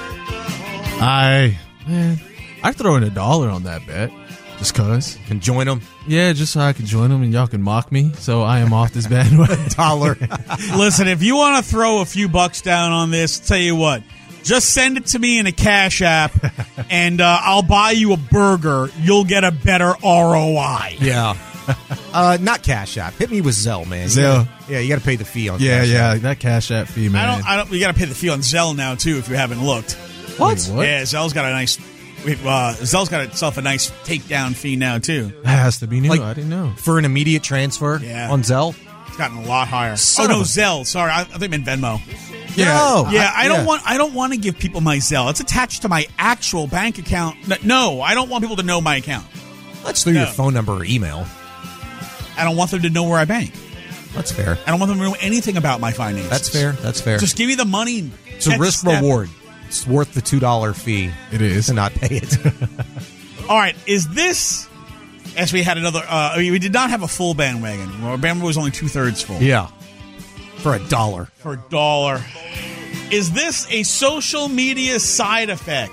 I, man, I throw in a dollar on that bet. Just cause. Can join them? Yeah, just so I can join them and y'all can mock me. So I am off this bandwagon. Dollar. Listen, if you want to throw a few bucks down on this, tell you what, just send it to me in a Cash App and uh, I'll buy you a burger. You'll get a better R O I. Yeah. Uh, not Cash App. Hit me with Zelle, man. Zelle. You gotta, yeah, you got to pay the fee on yeah, Cash yeah, App. that Cash App fee, man. I don't, I don't, you got to pay the fee on Zelle now, too, if you haven't looked. What? Wait, what? Yeah, Zell's got a nice. Uh, Zell's got itself a nice takedown fee now too. That has to be new. Like, I didn't know. For an immediate transfer Yeah. on Zelle? It's gotten a lot higher. Son oh no, of a- Zell. Sorry, I, I think I meant Venmo. Yeah. No, yeah. I, I- don't yeah. want. I don't want to give people my Zelle. It's attached to my actual bank account. No, I don't want people to know my account. Let's do No. your phone number or email. I don't want them to know where I bank. That's fair. I don't want them to know anything about my finances. That's fair. That's fair. Just give me the money. It's a Catch risk step. reward. It's worth the two dollars fee. It is. To not pay it. All right, is this? As we had another, uh, I mean, we did not have a full bandwagon. Our bandwagon was only two thirds full. Yeah, for a dollar. For a dollar. Is this a social media side effect?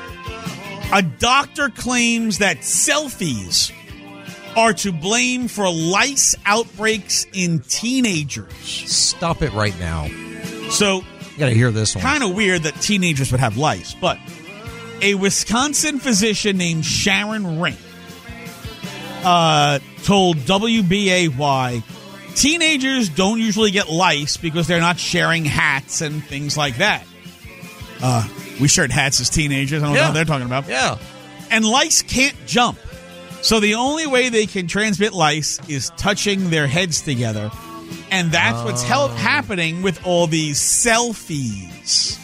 A doctor claims that selfies are to blame for lice outbreaks in teenagers. Stop it right now. So, You got to hear this one. kind of weird that teenagers would have lice, but a Wisconsin physician named Sharon Rink uh, told W B A Y teenagers don't usually get lice because they're not sharing hats and things like that. Uh, we shared hats as teenagers. I don't know Yeah. what they're talking about. Yeah. And lice can't jump. So the only way they can transmit lice is touching their heads together. And that's what's hel- happening with all these selfies.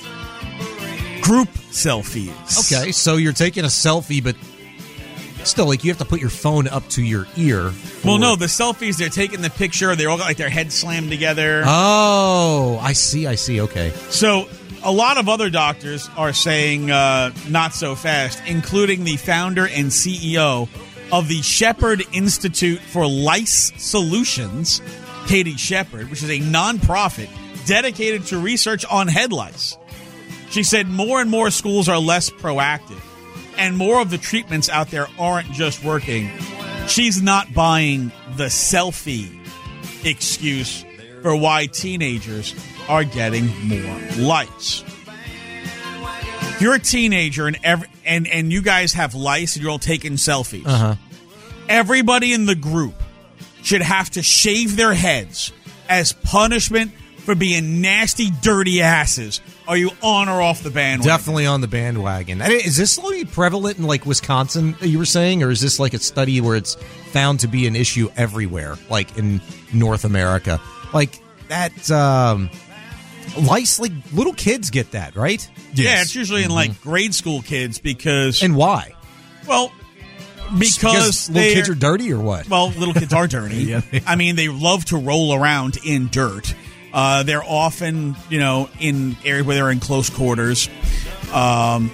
Group selfies. Okay, so you're taking a selfie, but still, like, you have to put your phone up to your ear. Well, for- no, the selfies, they're taking the picture. They all got like their heads slammed together. Oh, I see, I see. Okay. So a lot of other doctors are saying uh, not so fast, including the founder and C E O of the Shepherd Institute for Lice Solutions, Katie Shepherd, which is a nonprofit dedicated to research on head lice. She said more and more schools are less proactive, and more of the treatments out there aren't just working. She's not buying the selfie excuse for why teenagers are getting more lice. If you're a teenager and every, and, and you guys have lice and you're all taking selfies, Uh-huh. everybody in the group should have to shave their heads as punishment for being nasty, dirty asses. Are you on or off the bandwagon? Definitely on the bandwagon. I mean, is this only prevalent in, like, Wisconsin, you were saying? Or is this, like, a study where it's found to be an issue everywhere, like, in North America? Like, that, um... lice, like, little kids get that, right? Yeah, it's usually in, like, grade school kids because... And why? Well, because, Because little they're- kids are dirty or what? Well, little kids are dirty. Yeah, they I mean, they love to roll around in dirt. Uh, they're often, you know, in areas where they're in close quarters. Um,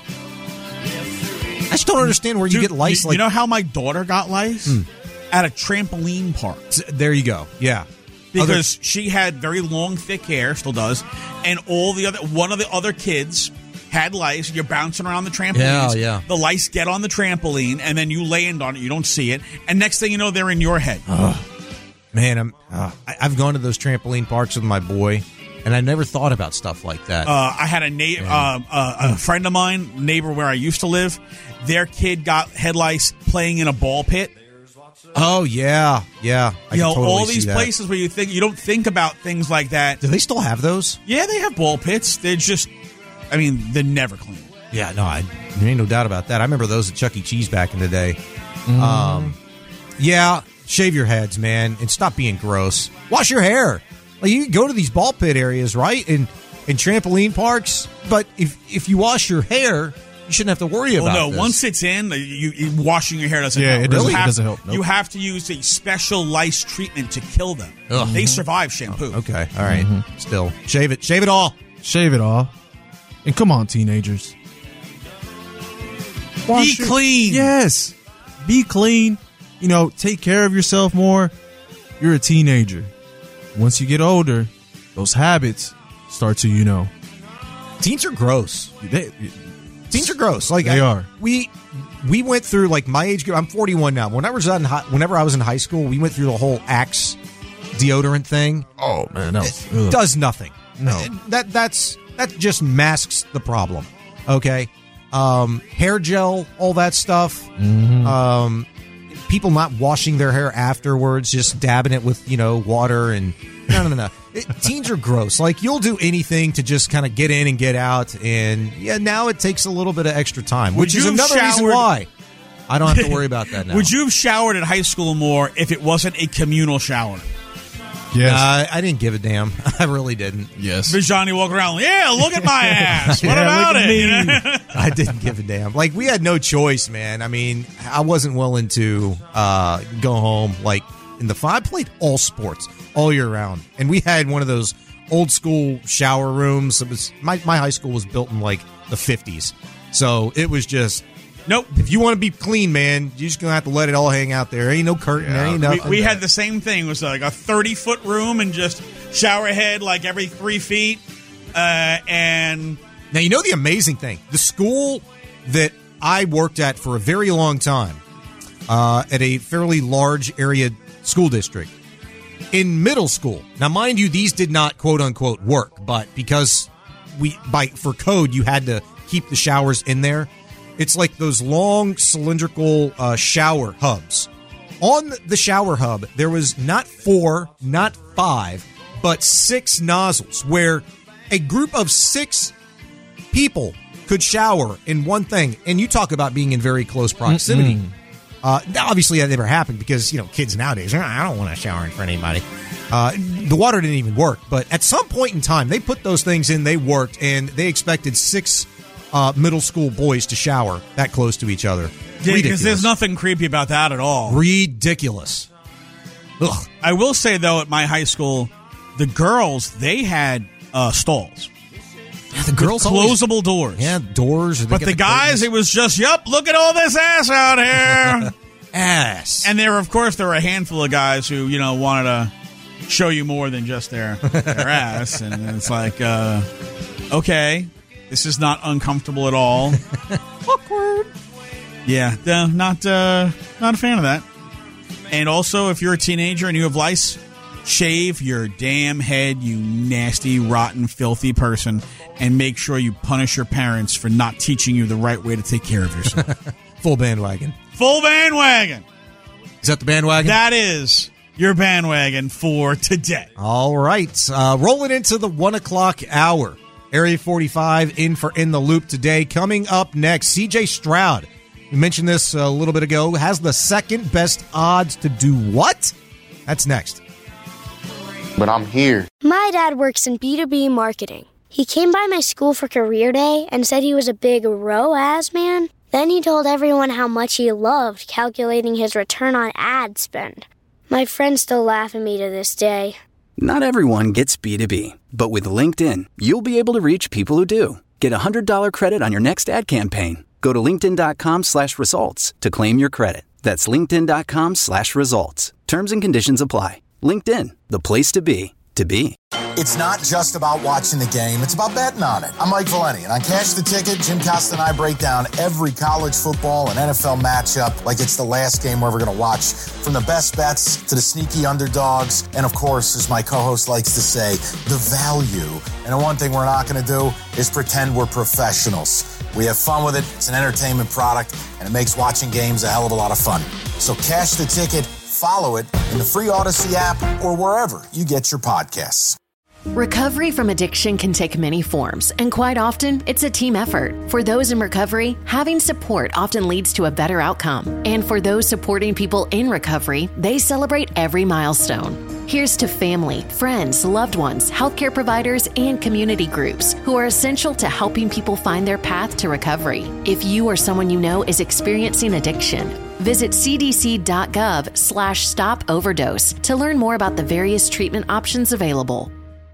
I just don't understand where you dude, get lice. You, like, you know how my daughter got lice? Hmm. At a trampoline park. There you go. Yeah. Because she had very long, thick hair, still does, and all the other one of the other kids had lice. You're bouncing around the trampolines. Yeah, yeah. The lice get on the trampoline, and then you land on it. You don't see it, and next thing you know, they're in your head. Man, I'm, uh, I, I've gone to those trampoline parks with my boy, and I never thought about stuff like that. Uh, I had a na- uh, uh, a friend of mine, neighbor where I used to live. Their kid got head lice playing in a ball pit. Oh yeah, yeah. I you can know, totally all see things that. places where you think you don't think about things like that. Do they still have those? Yeah, they have ball pits. They're just, I mean, they're never clean. Yeah, no, I, there ain't no doubt about that. I remember those at Chuck E. Cheese back in the day. Mm-hmm. Um, yeah, shave your heads, man, and stop being gross. Wash your hair. Like, you can go to these ball pit areas, right, and and trampoline parks. But if if you wash your hair, you shouldn't have to worry Well, about no. this. Once it's in, you, you washing your hair doesn't Yeah, help. it doesn't- You it have- doesn't help, nope. You have to use a special lice treatment to kill them. Ugh. They survive shampoo. Okay, all right. Mm-hmm. Still, shave it. Shave it all. Shave it all. And come on, teenagers. Be Wash your- clean. Yes. Be clean. You know, take care of yourself more. You're a teenager. Once you get older, those habits start to, you know. Teens are gross. They, Teens are gross. Like They I- are. We we went through, like, my age group. I'm forty-one now. When I was in high, whenever I was in high school, we went through the whole Axe deodorant thing. oh, man. That was, It ugh. does nothing. No. That that's that just masks the problem. Okay. Um, hair gel, all that stuff. Mm-hmm. Um, people not washing their hair afterwards, just dabbing it with, you know, water and no, no, no, no. It, teens are gross. Like, you'll do anything to just kind of get in and get out. And yeah, now it takes a little bit of extra time, which is another reason why I don't have to worry about that now. Would you have showered at high school more if it wasn't a communal shower? Yes. Uh, I didn't give a damn. I really didn't. Yes. Vijani walk around, yeah, look at my ass. What Yeah, about look at it? me. You know? I didn't give a damn. Like, we had no choice, man. I mean, I wasn't willing to uh, go home. Like, in the I played all sports all year round, and we had one of those old school shower rooms. It was my my high school was built in like the fifties, so it was just. Nope. If you want to be clean, man, you're just going to have to let it all hang out there. Ain't no curtain. Yeah. Ain't nothing. We, we had the same thing. It was like a thirty-foot room and just shower head like every three feet. Uh, and now, you know the amazing thing? The school that I worked at for a very long time, uh, at a fairly large area school district, in middle school. Now, mind you, these did not quote-unquote work, but because we by for code, you had to keep the showers in there. It's like those long cylindrical uh, shower hubs. On the shower hub, there was not four, not five, but six nozzles where a group of six people could shower in one thing. And you talk about being in very close proximity. Mm-mm. Uh, obviously, that never happened because, you know, kids nowadays, I don't want to shower in front of anybody. Uh, the water didn't even work. But at some point in time, they put those things in, they worked, and they expected six Uh, middle school boys to shower that close to each other. Yeah, because there's nothing creepy about that at all. Ridiculous. Ugh. I will say, though, at my high school, the girls, they had uh, stalls. Yeah, the girls with closable doors. Yeah, doors. But the, the guys, it was just, yup, look at all this ass out here. Ass. And there, of course, there were a handful of guys who, you know, wanted to show you more than just their, their ass. And it's like, uh, okay. This is not uncomfortable at all. Awkward. Yeah, uh, not uh, not a fan of that. And also, if you're a teenager and you have lice, shave your damn head, you nasty, rotten, filthy person, and make sure you punish your parents for not teaching you the right way to take care of yourself. Full bandwagon. Full bandwagon. Is that the bandwagon? That is your bandwagon for today. All right. Uh, rolling into the one o'clock hour. Area forty-five in for In the Loop today. Coming up next, C J Stroud. We mentioned this a little bit ago. Has the second best odds to do what? That's next. But I'm here. My dad works in B two B marketing. He came by my school for career day and said he was a big R O A S man. Then he told everyone how much he loved calculating his return on ad spend. My friends still laugh at me to this day. Not everyone gets B two B, but with LinkedIn, you'll be able to reach people who do. Get a one hundred dollars credit on your next ad campaign. Go to linkedin.com slash results to claim your credit. That's linkedin.com slash results. Terms and conditions apply. LinkedIn, the place to be, to be. It's not just about watching the game, it's about betting on it. I'm Mike Valeni, and on Cash the Ticket, Jim Costa and I break down every college football and N F L matchup like it's the last game we're ever going to watch. From the best bets to the sneaky underdogs, and of course, as my co-host likes to say, the value. And the one thing we're not going to do is pretend we're professionals. We have fun with it, it's an entertainment product, and it makes watching games a hell of a lot of fun. So Cash the Ticket, follow it in the free Odyssey app or wherever you get your podcasts. Recovery from addiction can take many forms, and quite often, it's a team effort. For those in recovery, having support often leads to a better outcome. And for those supporting people in recovery, they celebrate every milestone. Here's to family, friends, loved ones, healthcare providers, and community groups who are essential to helping people find their path to recovery. If you or someone you know is experiencing addiction, visit cdc.gov slash stop overdose to learn more about the various treatment options available.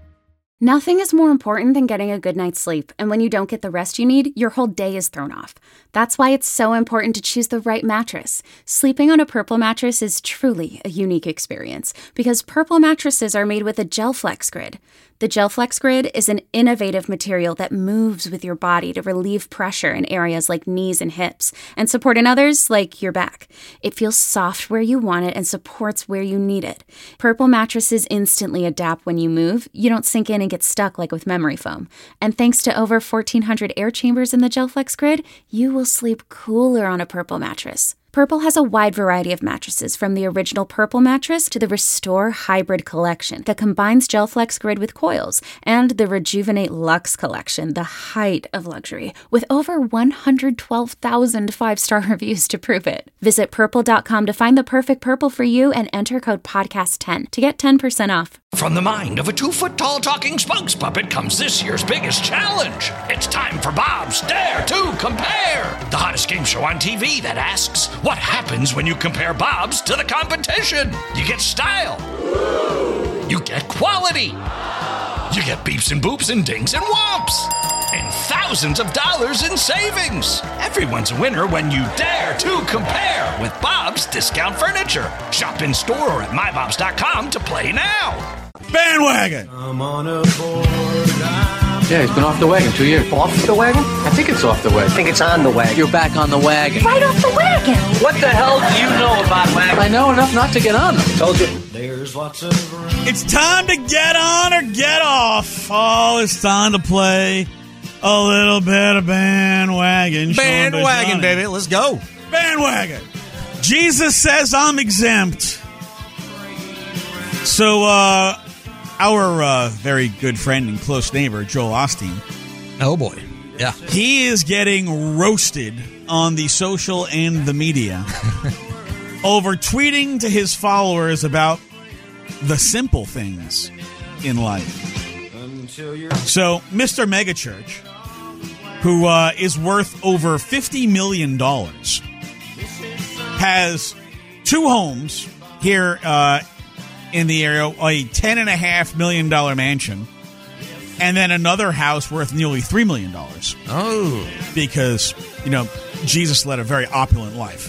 Nothing is more important than getting a good night's sleep, and when you don't get the rest you need, your whole day is thrown off. That's why it's so important to choose the right mattress. Sleeping on a Purple mattress is truly a unique experience, because Purple mattresses are made with a GelFlex Grid. The GelFlex Grid is an innovative material that moves with your body to relieve pressure in areas like knees and hips, and support in others like your back. It feels soft where you want it and supports where you need it. Purple mattresses instantly adapt when you move. You don't sink in and get stuck like with memory foam. And thanks to over fourteen hundred air chambers in the GelFlex Grid, you will sleep cooler on a Purple mattress. Purple has a wide variety of mattresses, from the original Purple mattress to the Restore Hybrid collection that combines GelFlex Grid with coils, and the Rejuvenate Luxe collection, the height of luxury, with over one hundred twelve thousand five-star reviews to prove it. Visit purple dot com to find the perfect Purple for you and enter code podcast ten to get ten percent off. From the mind of a two-foot-tall talking spokes puppet comes this year's biggest challenge. It's time for Bob's Dare to Compare, the hottest game show on T V that asks, what happens when you compare Bob's to the competition? You get style. You get quality. You get beeps and boops and dings and whomps. And thousands of dollars in savings. Everyone's a winner when you dare to compare with Bob's Discount Furniture. Shop in store or at my bobs dot com to play now. Bandwagon. I'm on a board. Yeah, he's been off the wagon two years. Off the wagon? I think it's off the wagon. I think it's on the wagon. You're back on the wagon. Right off the wagon. What the hell do you know about wagons? I know enough not to get on them. Told you. There's lots of It's time to get on or get off. Oh, it's time to play a little bit of bandwagon. Bandwagon, baby. Let's go. Bandwagon. Jesus says I'm exempt. So, uh, our uh, very good friend and close neighbor, Joel Osteen. Oh, boy. Yeah. He is getting roasted on the social and the media over tweeting to his followers about the simple things in life. So, Mister Megachurch, who uh, is worth over fifty million dollars, has two homes here uh, in the area, a ten point five million dollars mansion, and then another house worth nearly three million dollars. Oh. Because, you know, Jesus led a very opulent life.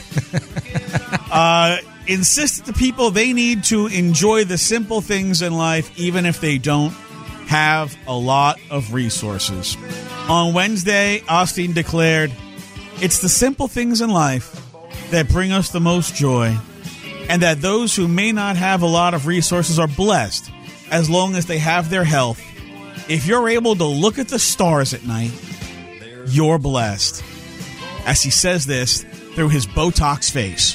uh, insisted to people they need to enjoy the simple things in life, even if they don't have a lot of resources. On Wednesday, Osteen declared, "It's the simple things in life that bring us the most joy, and that those who may not have a lot of resources are blessed as long as they have their health. If you're able to look at the stars at night, you're blessed." As he says this through his Botox face.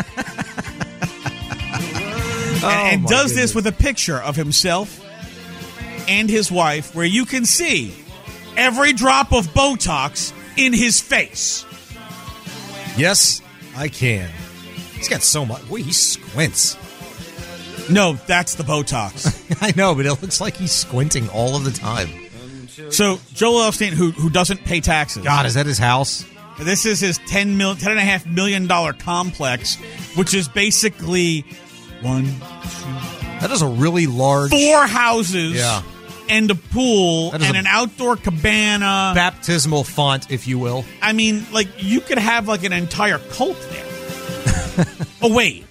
Oh, and and does goodness. this with a picture of himself and his wife where you can see every drop of Botox in his face. Yes, I can. He's got so much. Boy, he squints. No, that's the Botox. I know, but it looks like he's squinting all of the time. So, Joel Osteen, who who doesn't pay taxes. God, is that his house? This is his ten mil, ten and a half million dollar complex, which is basically one, two, That is a really large... four houses, Yeah. and a pool, That is and a- an outdoor cabana. Baptismal font, if you will. I mean, like, you could have, like, an entire cult there. Oh, wait.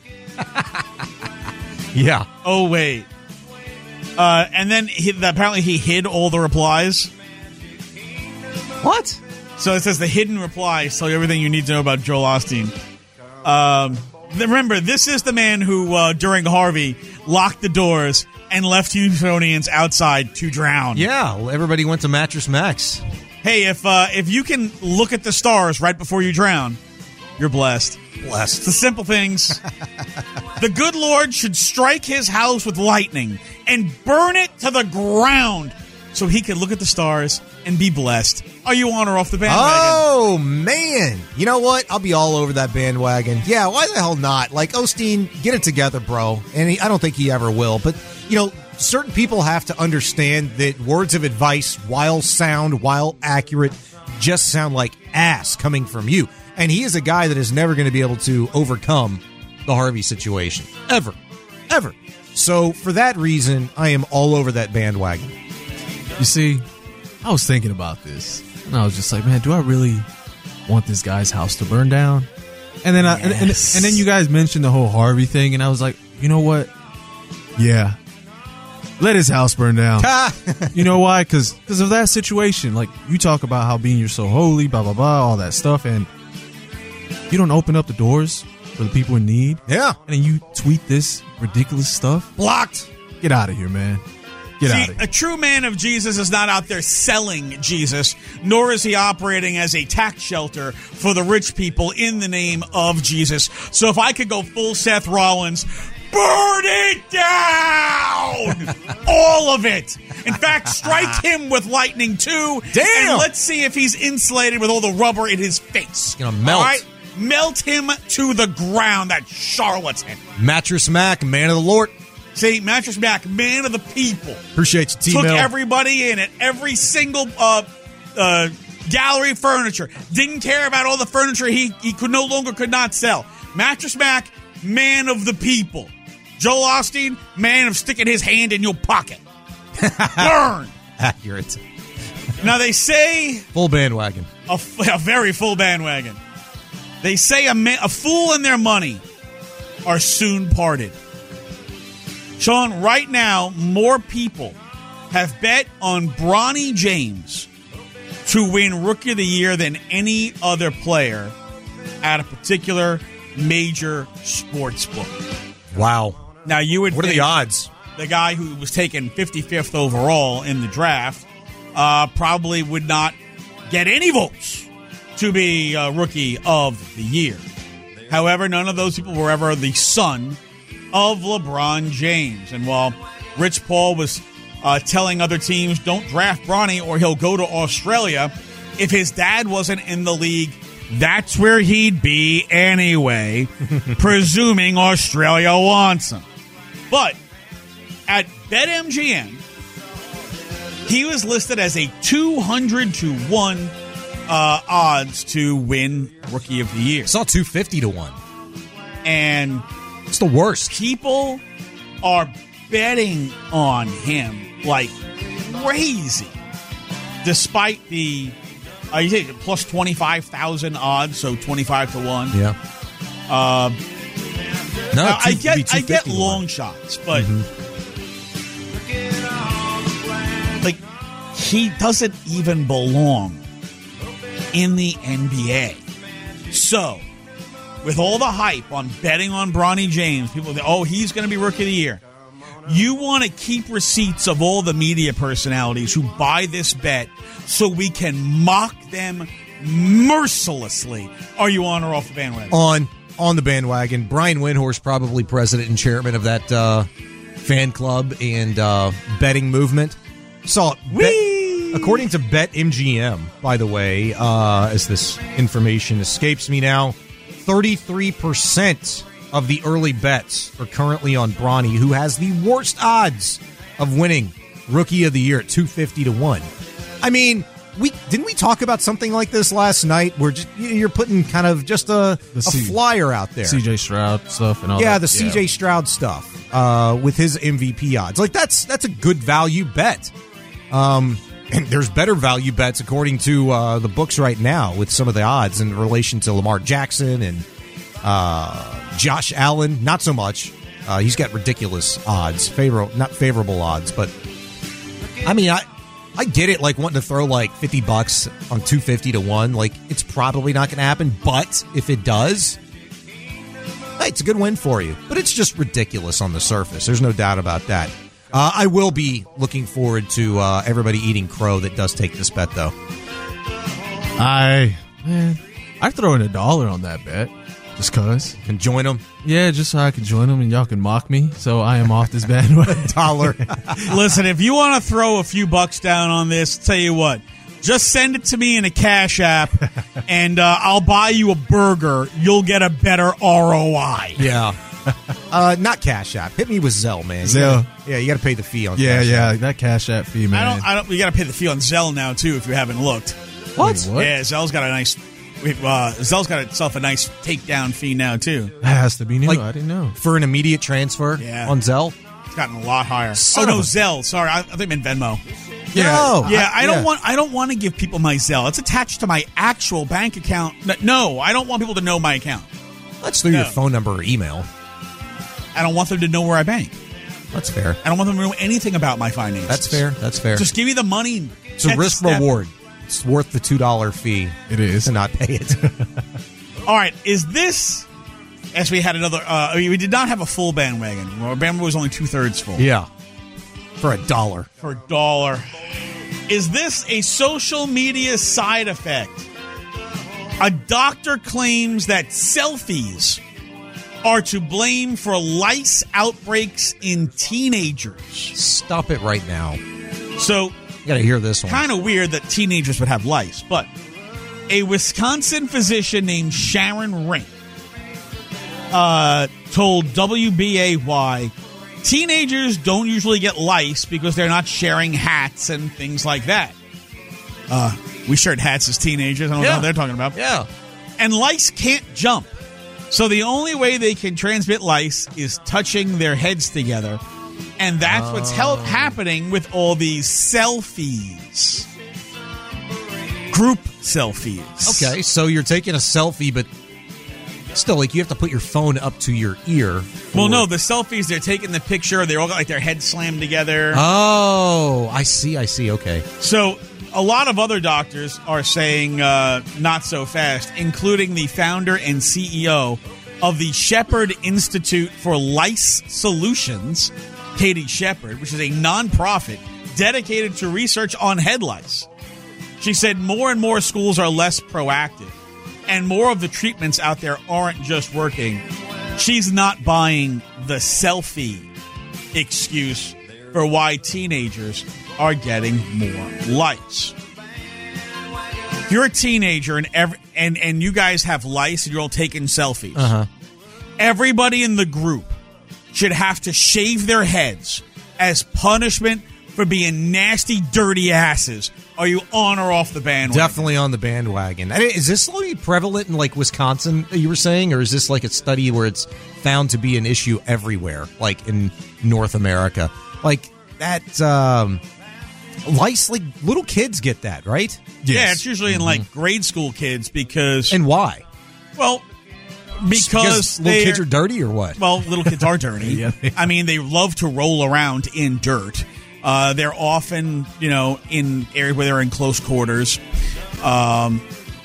Yeah. Oh, wait. Uh, and then he, apparently he hid all the replies. What? So it says the hidden replies tell you everything you need to know about Joel Osteen. Um, remember, this is the man who, uh, during Harvey, locked the doors and left Houstonians outside to drown. Yeah, well, everybody went to Mattress Max. Hey, if uh, if you can look at the stars right before you drown, you're blessed. Blessed. It's the simple things. The good Lord should strike his house with lightning and burn it to the ground so he can look at the stars and be blessed. Are you on or off the bandwagon? Oh, man. You know what? I'll be all over that bandwagon. Yeah, why the hell not? Like, Osteen, get it together, bro. And he, I don't think he ever will. But, you know, certain people have to understand that words of advice, while sound, while accurate, just sound like ass coming from you. And he is a guy that is never going to be able to overcome the Harvey situation. Ever. Ever. So, for that reason, I am all over that bandwagon. You see, I was thinking about this, and I was just like, man, do I really want this guy's house to burn down? And then, I, and, and, and then you guys mentioned the whole Harvey thing, and I was like, you know what? Yeah, let his house burn down. You know why? Because of that situation. Like, you talk about how being you're so holy, blah, blah, blah, all that stuff, and you don't open up the doors for the people in need. Yeah. And then you tweet this ridiculous stuff. Blocked. Get out of here, man. Get See, out of here. a true man of Jesus is not out there selling Jesus, nor is he operating as a tax shelter for the rich people in the name of Jesus. So if I could go full Seth Rollins, burn it down! All of it. In fact, strike him with lightning too. Damn! And let's see if he's insulated with all the rubber in his face. It's gonna melt. All right? Melt him to the ground, that charlatan. Mattress Mac, man of the Lord. See, Mattress Mac, man of the people. Appreciate you, Took T-Mill. everybody in at every single uh, uh, gallery furniture. Didn't care about all the furniture he, he could no longer could not sell. Mattress Mac, man of the people. Joel Osteen, man of sticking his hand in your pocket. Burn. Accurate. Now they say Full bandwagon. a, a very full bandwagon. They say a, man, a fool and their money are soon parted. Sean, right now, more people have bet on Bronny James to win Rookie of the Year than any other player at a particular major sports book. Wow. Now, you would What are think the odds? The guy who was taken fifty-fifth overall in the draft uh, probably would not get any votes to be uh, Rookie of the Year. However, none of those people were ever the son of LeBron James. And while Rich Paul was uh, telling other teams, don't draft Bronny or he'll go to Australia, if his dad wasn't in the league, that's where he'd be anyway, presuming Australia wants him. But at BetMGM, he was listed as a two hundred to one uh, odds to win Rookie of the Year. It's all two fifty to one. And it's the worst. People are betting on him like crazy, despite the uh, you say plus twenty-five thousand odds, so twenty-five to one. Yeah. Uh, no, I two, get I get to long one. shots, but Mm-hmm. like he doesn't even belong in the N B A. So, with all the hype on betting on Bronny James, people think, oh, he's going to be Rookie of the Year. You want to keep receipts of all the media personalities who buy this bet so we can mock them mercilessly. Are you on or off the bandwagon? On on the bandwagon. Brian Windhorst, probably president and chairman of that uh, fan club and uh, betting movement. Saw bet, according to BetMGM, by the way, uh, as this information escapes me now, thirty-three percent of the early bets are currently on Bronny, who has the worst odds of winning Rookie of the Year at two fifty to one. I mean, we didn't we talk about something like this last night where just, you're putting kind of just a, a C- flyer out there. C J Stroud stuff and all yeah, that. the C J Stroud stuff uh, with his M V P odds. Like, that's that's a good value bet. Um, and there's better value bets according to uh, the books right now with some of the odds in relation to Lamar Jackson and uh, Josh Allen. Not so much. Uh, he's got ridiculous odds, favorable, not favorable odds, but I mean, I I get it. Like wanting to throw like fifty bucks on two fifty to one. Like, it's probably not going to happen, but if it does, hey, it's a good win for you. But it's just ridiculous on the surface. There's no doubt about that. Uh, I will be looking forward to uh, everybody eating crow that does take this bet, though. I man, I throw in a dollar on that bet just cause. Can join them? Yeah, just so I can join them and y'all can mock me. So I am off this bandwagon. Dollar. Listen, if you want to throw a few bucks down on this, tell you what, just send it to me in a Cash App, and uh, I'll buy you a burger. You'll get a better R O I. Yeah. Uh, not Cash App. Hit me with Zelle, man. You Zelle. gotta- yeah, you got to pay the fee on Yeah, Cash yeah, App. that Cash App fee, man. I don't. I don't. We got to pay the fee on Zelle now too. If you haven't looked, What? Wait, what? yeah, Zelle's got a nice. Uh, Zelle's got itself a nice takedown fee now too. That has to be new. Like- I didn't know. For an immediate transfer Yeah. on Zelle? It's gotten a lot higher. Son oh no, of a- Zelle. Sorry, I, I think I meant Venmo. Yeah. No, yeah. I, don't yeah. want. I don't want to give people my Zelle. It's attached to my actual bank account. N- No, I don't want people to know my account. Let's through No. your phone number or email. I don't want them to know where I bank. That's fair. I don't want them to know anything about my finances. That's fair. That's fair. Just give me the money. And It's a catch risk step. reward. It's worth the two dollars fee. It is. To not pay it. All right, is this? As we had another, uh, I mean, we did not have a full bandwagon. Our bandwagon was only two thirds full. Yeah. For a dollar. For a dollar. Is this a social media side effect? A doctor claims that selfies are to blame for lice outbreaks in teenagers. Stop it right now. So, you got to hear this one. Kind of weird that teenagers would have lice, but a Wisconsin physician named Sharon Rink uh, told W B A Y teenagers don't usually get lice because they're not sharing hats and things like that. Uh, we shared hats as teenagers. I don't yeah. know what they're talking about. Yeah. And lice can't jump. So the only way they can transmit lice is touching their heads together. And that's what's help happening with all these selfies. Group selfies. Okay, so you're taking a selfie, but still, like, you have to put your phone up to your ear. Well, no, the selfies, they're taking the picture. They all got, like, their heads slammed together. Oh, I see, I see, okay. So a lot of other doctors are saying uh, not so fast, including the founder and C E O of the Shepherd Institute for Lice Solutions, Katie Shepherd, which is a nonprofit dedicated to research on head lice. She said more and more schools are less proactive, and more of the treatments out there aren't just working. She's not buying the selfie excuse for why teenagers are getting more lice. If you're a teenager and every, and, and you guys have lice and you're all taking selfies, uh-huh. everybody in the group should have to shave their heads as punishment for being nasty, dirty asses. Are you on or off the bandwagon? Definitely on the bandwagon. I mean, is this really prevalent in, like, Wisconsin, you were saying? Or is this, like, a study where it's found to be an issue everywhere, like, in North America? Like, that, um, lice, like, little kids get that, right? Yes. Yeah, it's usually mm-hmm. in, like, grade school kids because... And why? Well... Because, because little kids are dirty or what? Well, little kids are dirty. yeah, I mean, they love to roll around in dirt. Uh, they're often, you know, in areas where they're in close quarters. Um,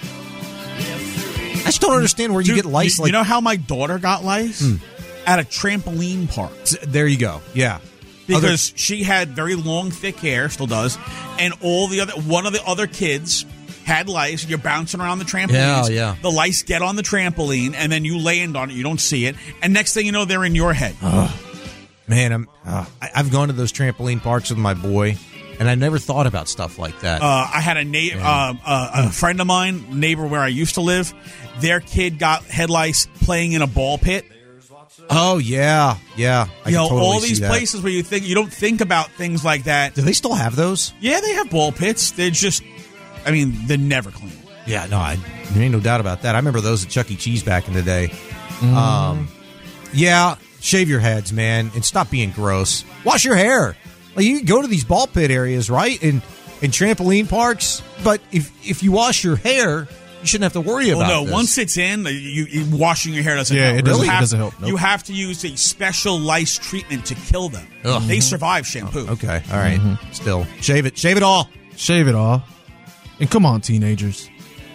I just don't understand where you dude, get lice. You, like, you know how my daughter got lice? Hmm. At a trampoline park. There you go. Yeah. Because other- she had very long, thick hair, still does, and all the other one of the other kids had lice. You're bouncing around the trampoline. Yeah, yeah. The lice get on the trampoline, and then you land on it. You don't see it, and next thing you know, they're in your head. Oh, man, I'm. Uh, I, I've gone to those trampoline parks with my boy, and I never thought about stuff like that. Uh, I had a na- uh, uh, a friend of mine, neighbor where I used to live. Their kid got head lice playing in a ball pit. Oh yeah, yeah. I you know, totally all these see that. places where you think you don't think about things like that. Do they still have those? Yeah, they have ball pits. They're just. I mean, they're never clean. Yeah, no, I, there ain't no doubt about that. I remember those at Chuck E. Cheese back in the day. Mm. Um, yeah, shave your heads, man, and stop being gross. Wash your hair. Like, you go to these ball pit areas, right, and in trampoline parks, but if if you wash your hair, you shouldn't have to worry well, about no, this. once it's in, you, you, washing your hair doesn't yeah, help. it doesn't, you have, it doesn't help. Nope. You have to use a special lice treatment to kill them. Ugh. They survive shampoo. Oh, okay, all right. Mm-hmm. Still, shave it. Shave it all. Shave it all. And come on, teenagers.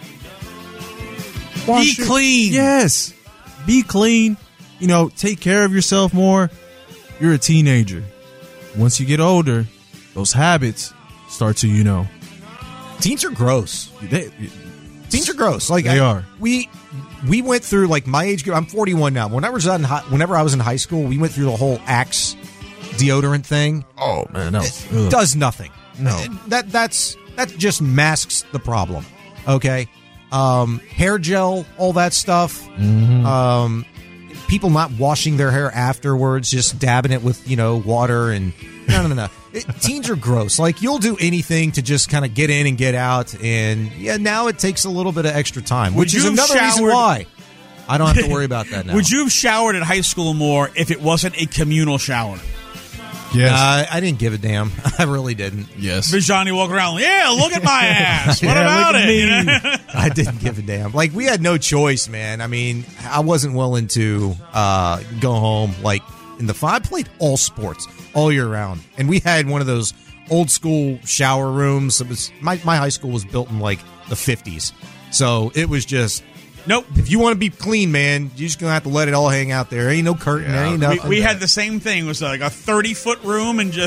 Wash Be your, clean. Yes. Be clean. You know, take care of yourself more. You're a teenager. Once you get older, those habits start to, you know. Teens are gross. They, teens are gross. Like they I, are. We we went through, like, my age group. I'm forty-one now. When I was in high, whenever I was in high school, we went through the whole Axe deodorant thing. Oh man, that was, it does nothing. No, that that's that just masks the problem. Okay, um, hair gel, all that stuff. Mm-hmm. Um, people not washing their hair afterwards, just dabbing it with, you know, water and no, no, no. no. It, teens are gross. Like, you'll do anything to just kind of get in and get out, and yeah, now it takes a little bit of extra time, Would which you is have another showered- reason why I don't have to worry about that now. Would you have showered at high school more if it wasn't a communal shower? Yes. Uh, I didn't give a damn. I really didn't. Yes. Vijani walk around, yeah, look at my ass. What Yeah, about look at it? me. You know? I didn't give a damn. Like, we had no choice, man. I mean, I wasn't willing to uh, go home. Like, in the I played all sports all year round, and we had one of those old school shower rooms. It was my my high school was built in like the fifties, so it was just. Nope. If you want to be clean, man, you're just going to have to let it all hang out there. Ain't no curtain. Yeah. Ain't nothing. We, we had the same thing. It was like a thirty-foot room and just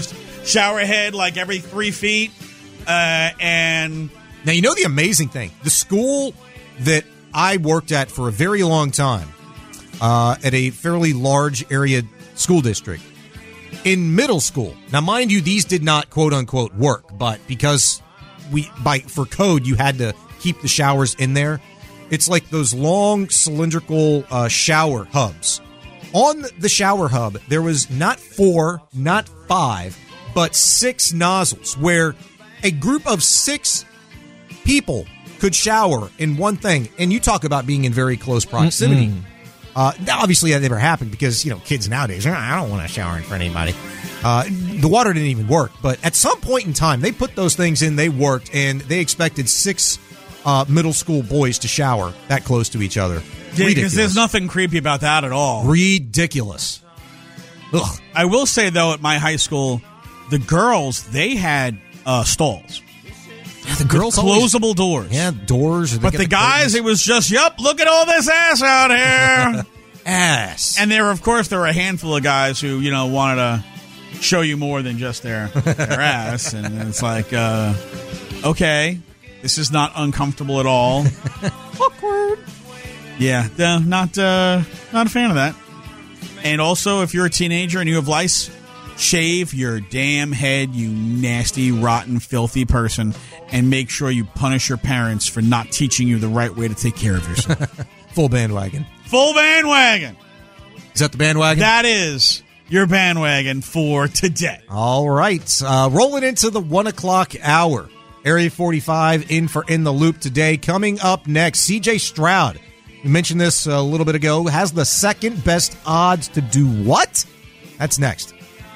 shower head like every three feet. Uh, and now, you know the amazing thing? The school that I worked at for a very long time, uh, at a fairly large area school district, in middle school. Now, mind you, these did not quote unquote work, but because we by for code you had to keep the showers in there. It's like those long cylindrical uh, shower hubs. On the shower hub, there was not four, not five, but six nozzles where a group of six people could shower in one thing. And you talk about being in very close proximity. Mm-hmm. Uh, now, obviously, that never happened because, you know, kids nowadays, I don't want to shower in front of anybody. Uh, the water didn't even work. But at some point in time, they put those things in, they worked, and they expected six uh, middle school boys to shower that close to each other. Yeah, because there's nothing creepy about that at all. Ridiculous. Ugh. I will say, though, at my high school, the girls, they had uh, stalls. Yeah, the girls closable always, doors. Yeah, doors. But the, the guys, curtains. It was just, yep, look at all this ass out here. Ass. And there, of course, there were a handful of guys who, you know, wanted to show you more than just their, their ass. And it's like, uh, okay, this is not uncomfortable at all. Awkward. Yeah, uh, not, uh, not a fan of that. And also, if you're a teenager and you have lice, shave your damn head, you nasty, rotten, filthy person, and make sure you punish your parents for not teaching you the right way to take care of yourself. Full bandwagon. Full bandwagon. Is that the bandwagon? That is your bandwagon for today. All right. Uh, rolling into the one o'clock hour. Area forty-five in for In the Loop today. Coming up next, C J Stroud. We mentioned this a little bit ago. Has the second best odds to do what? That's next.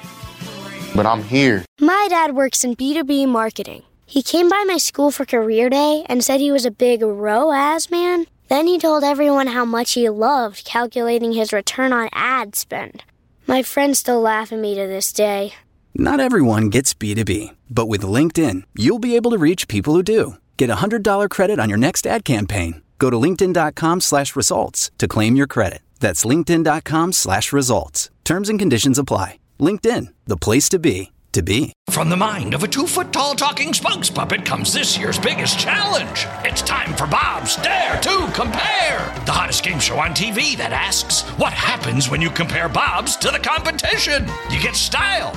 But I'm here. My dad works in B two B marketing. He came by my school for career day and said he was a big R O A S man. Then he told everyone how much he loved calculating his return on ad spend. My friends still laugh at me to this day. Not everyone gets B two B, but with LinkedIn, you'll be able to reach people who do. Get a one hundred dollars credit on your next ad campaign. Go to linkedin.com slash results to claim your credit. That's linkedin.com slash results. Terms and conditions apply. LinkedIn, the place to be, to be. From the mind of a two-foot-tall talking spokes puppet comes this year's biggest challenge. It's time for Bob's Dare to Compare, the hottest game show on T V that asks, what happens when you compare Bob's to the competition? You get style.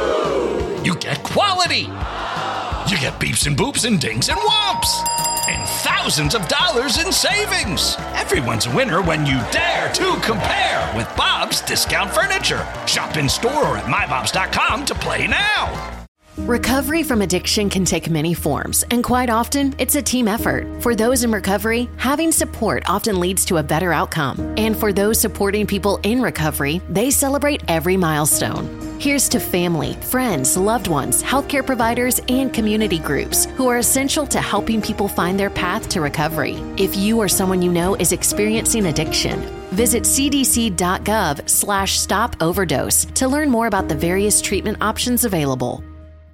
You get quality. You get beeps and boops and dings and whomps. And thousands of dollars in savings. Everyone's a winner when you dare to compare with Bob's Discount Furniture. Shop in store or at my bobs dot com to play now. Recovery from addiction can take many forms, and quite often, it's a team effort. For those in recovery, having support often leads to a better outcome. And for those supporting people in recovery, they celebrate every milestone. Here's to family, friends, loved ones, healthcare providers, and community groups who are essential to helping people find their path to recovery. If you or someone you know is experiencing addiction, visit cdc.gov slash stop overdose to learn more about the various treatment options available.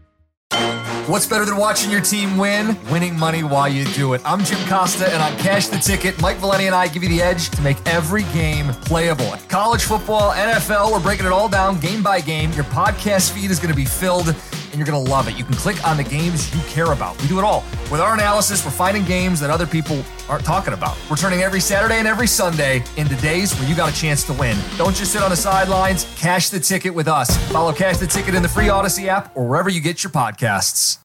What's better than watching your team win? Winning money while you do it. I'm Jim Costa, and on Cash the Ticket, Mike Valeni and I give you the edge to make every game playable. College football, N F L, we're breaking it all down game by game. Your podcast feed is going to be filled, and you're going to love it. You can click on the games you care about. We do it all. With our analysis, we're finding games that other people aren't talking about. We're turning every Saturday and every Sunday into days where you got a chance to win. Don't just sit on the sidelines. Cash the Ticket with us. Follow Cash the Ticket in the free Odyssey app or wherever you get your podcasts.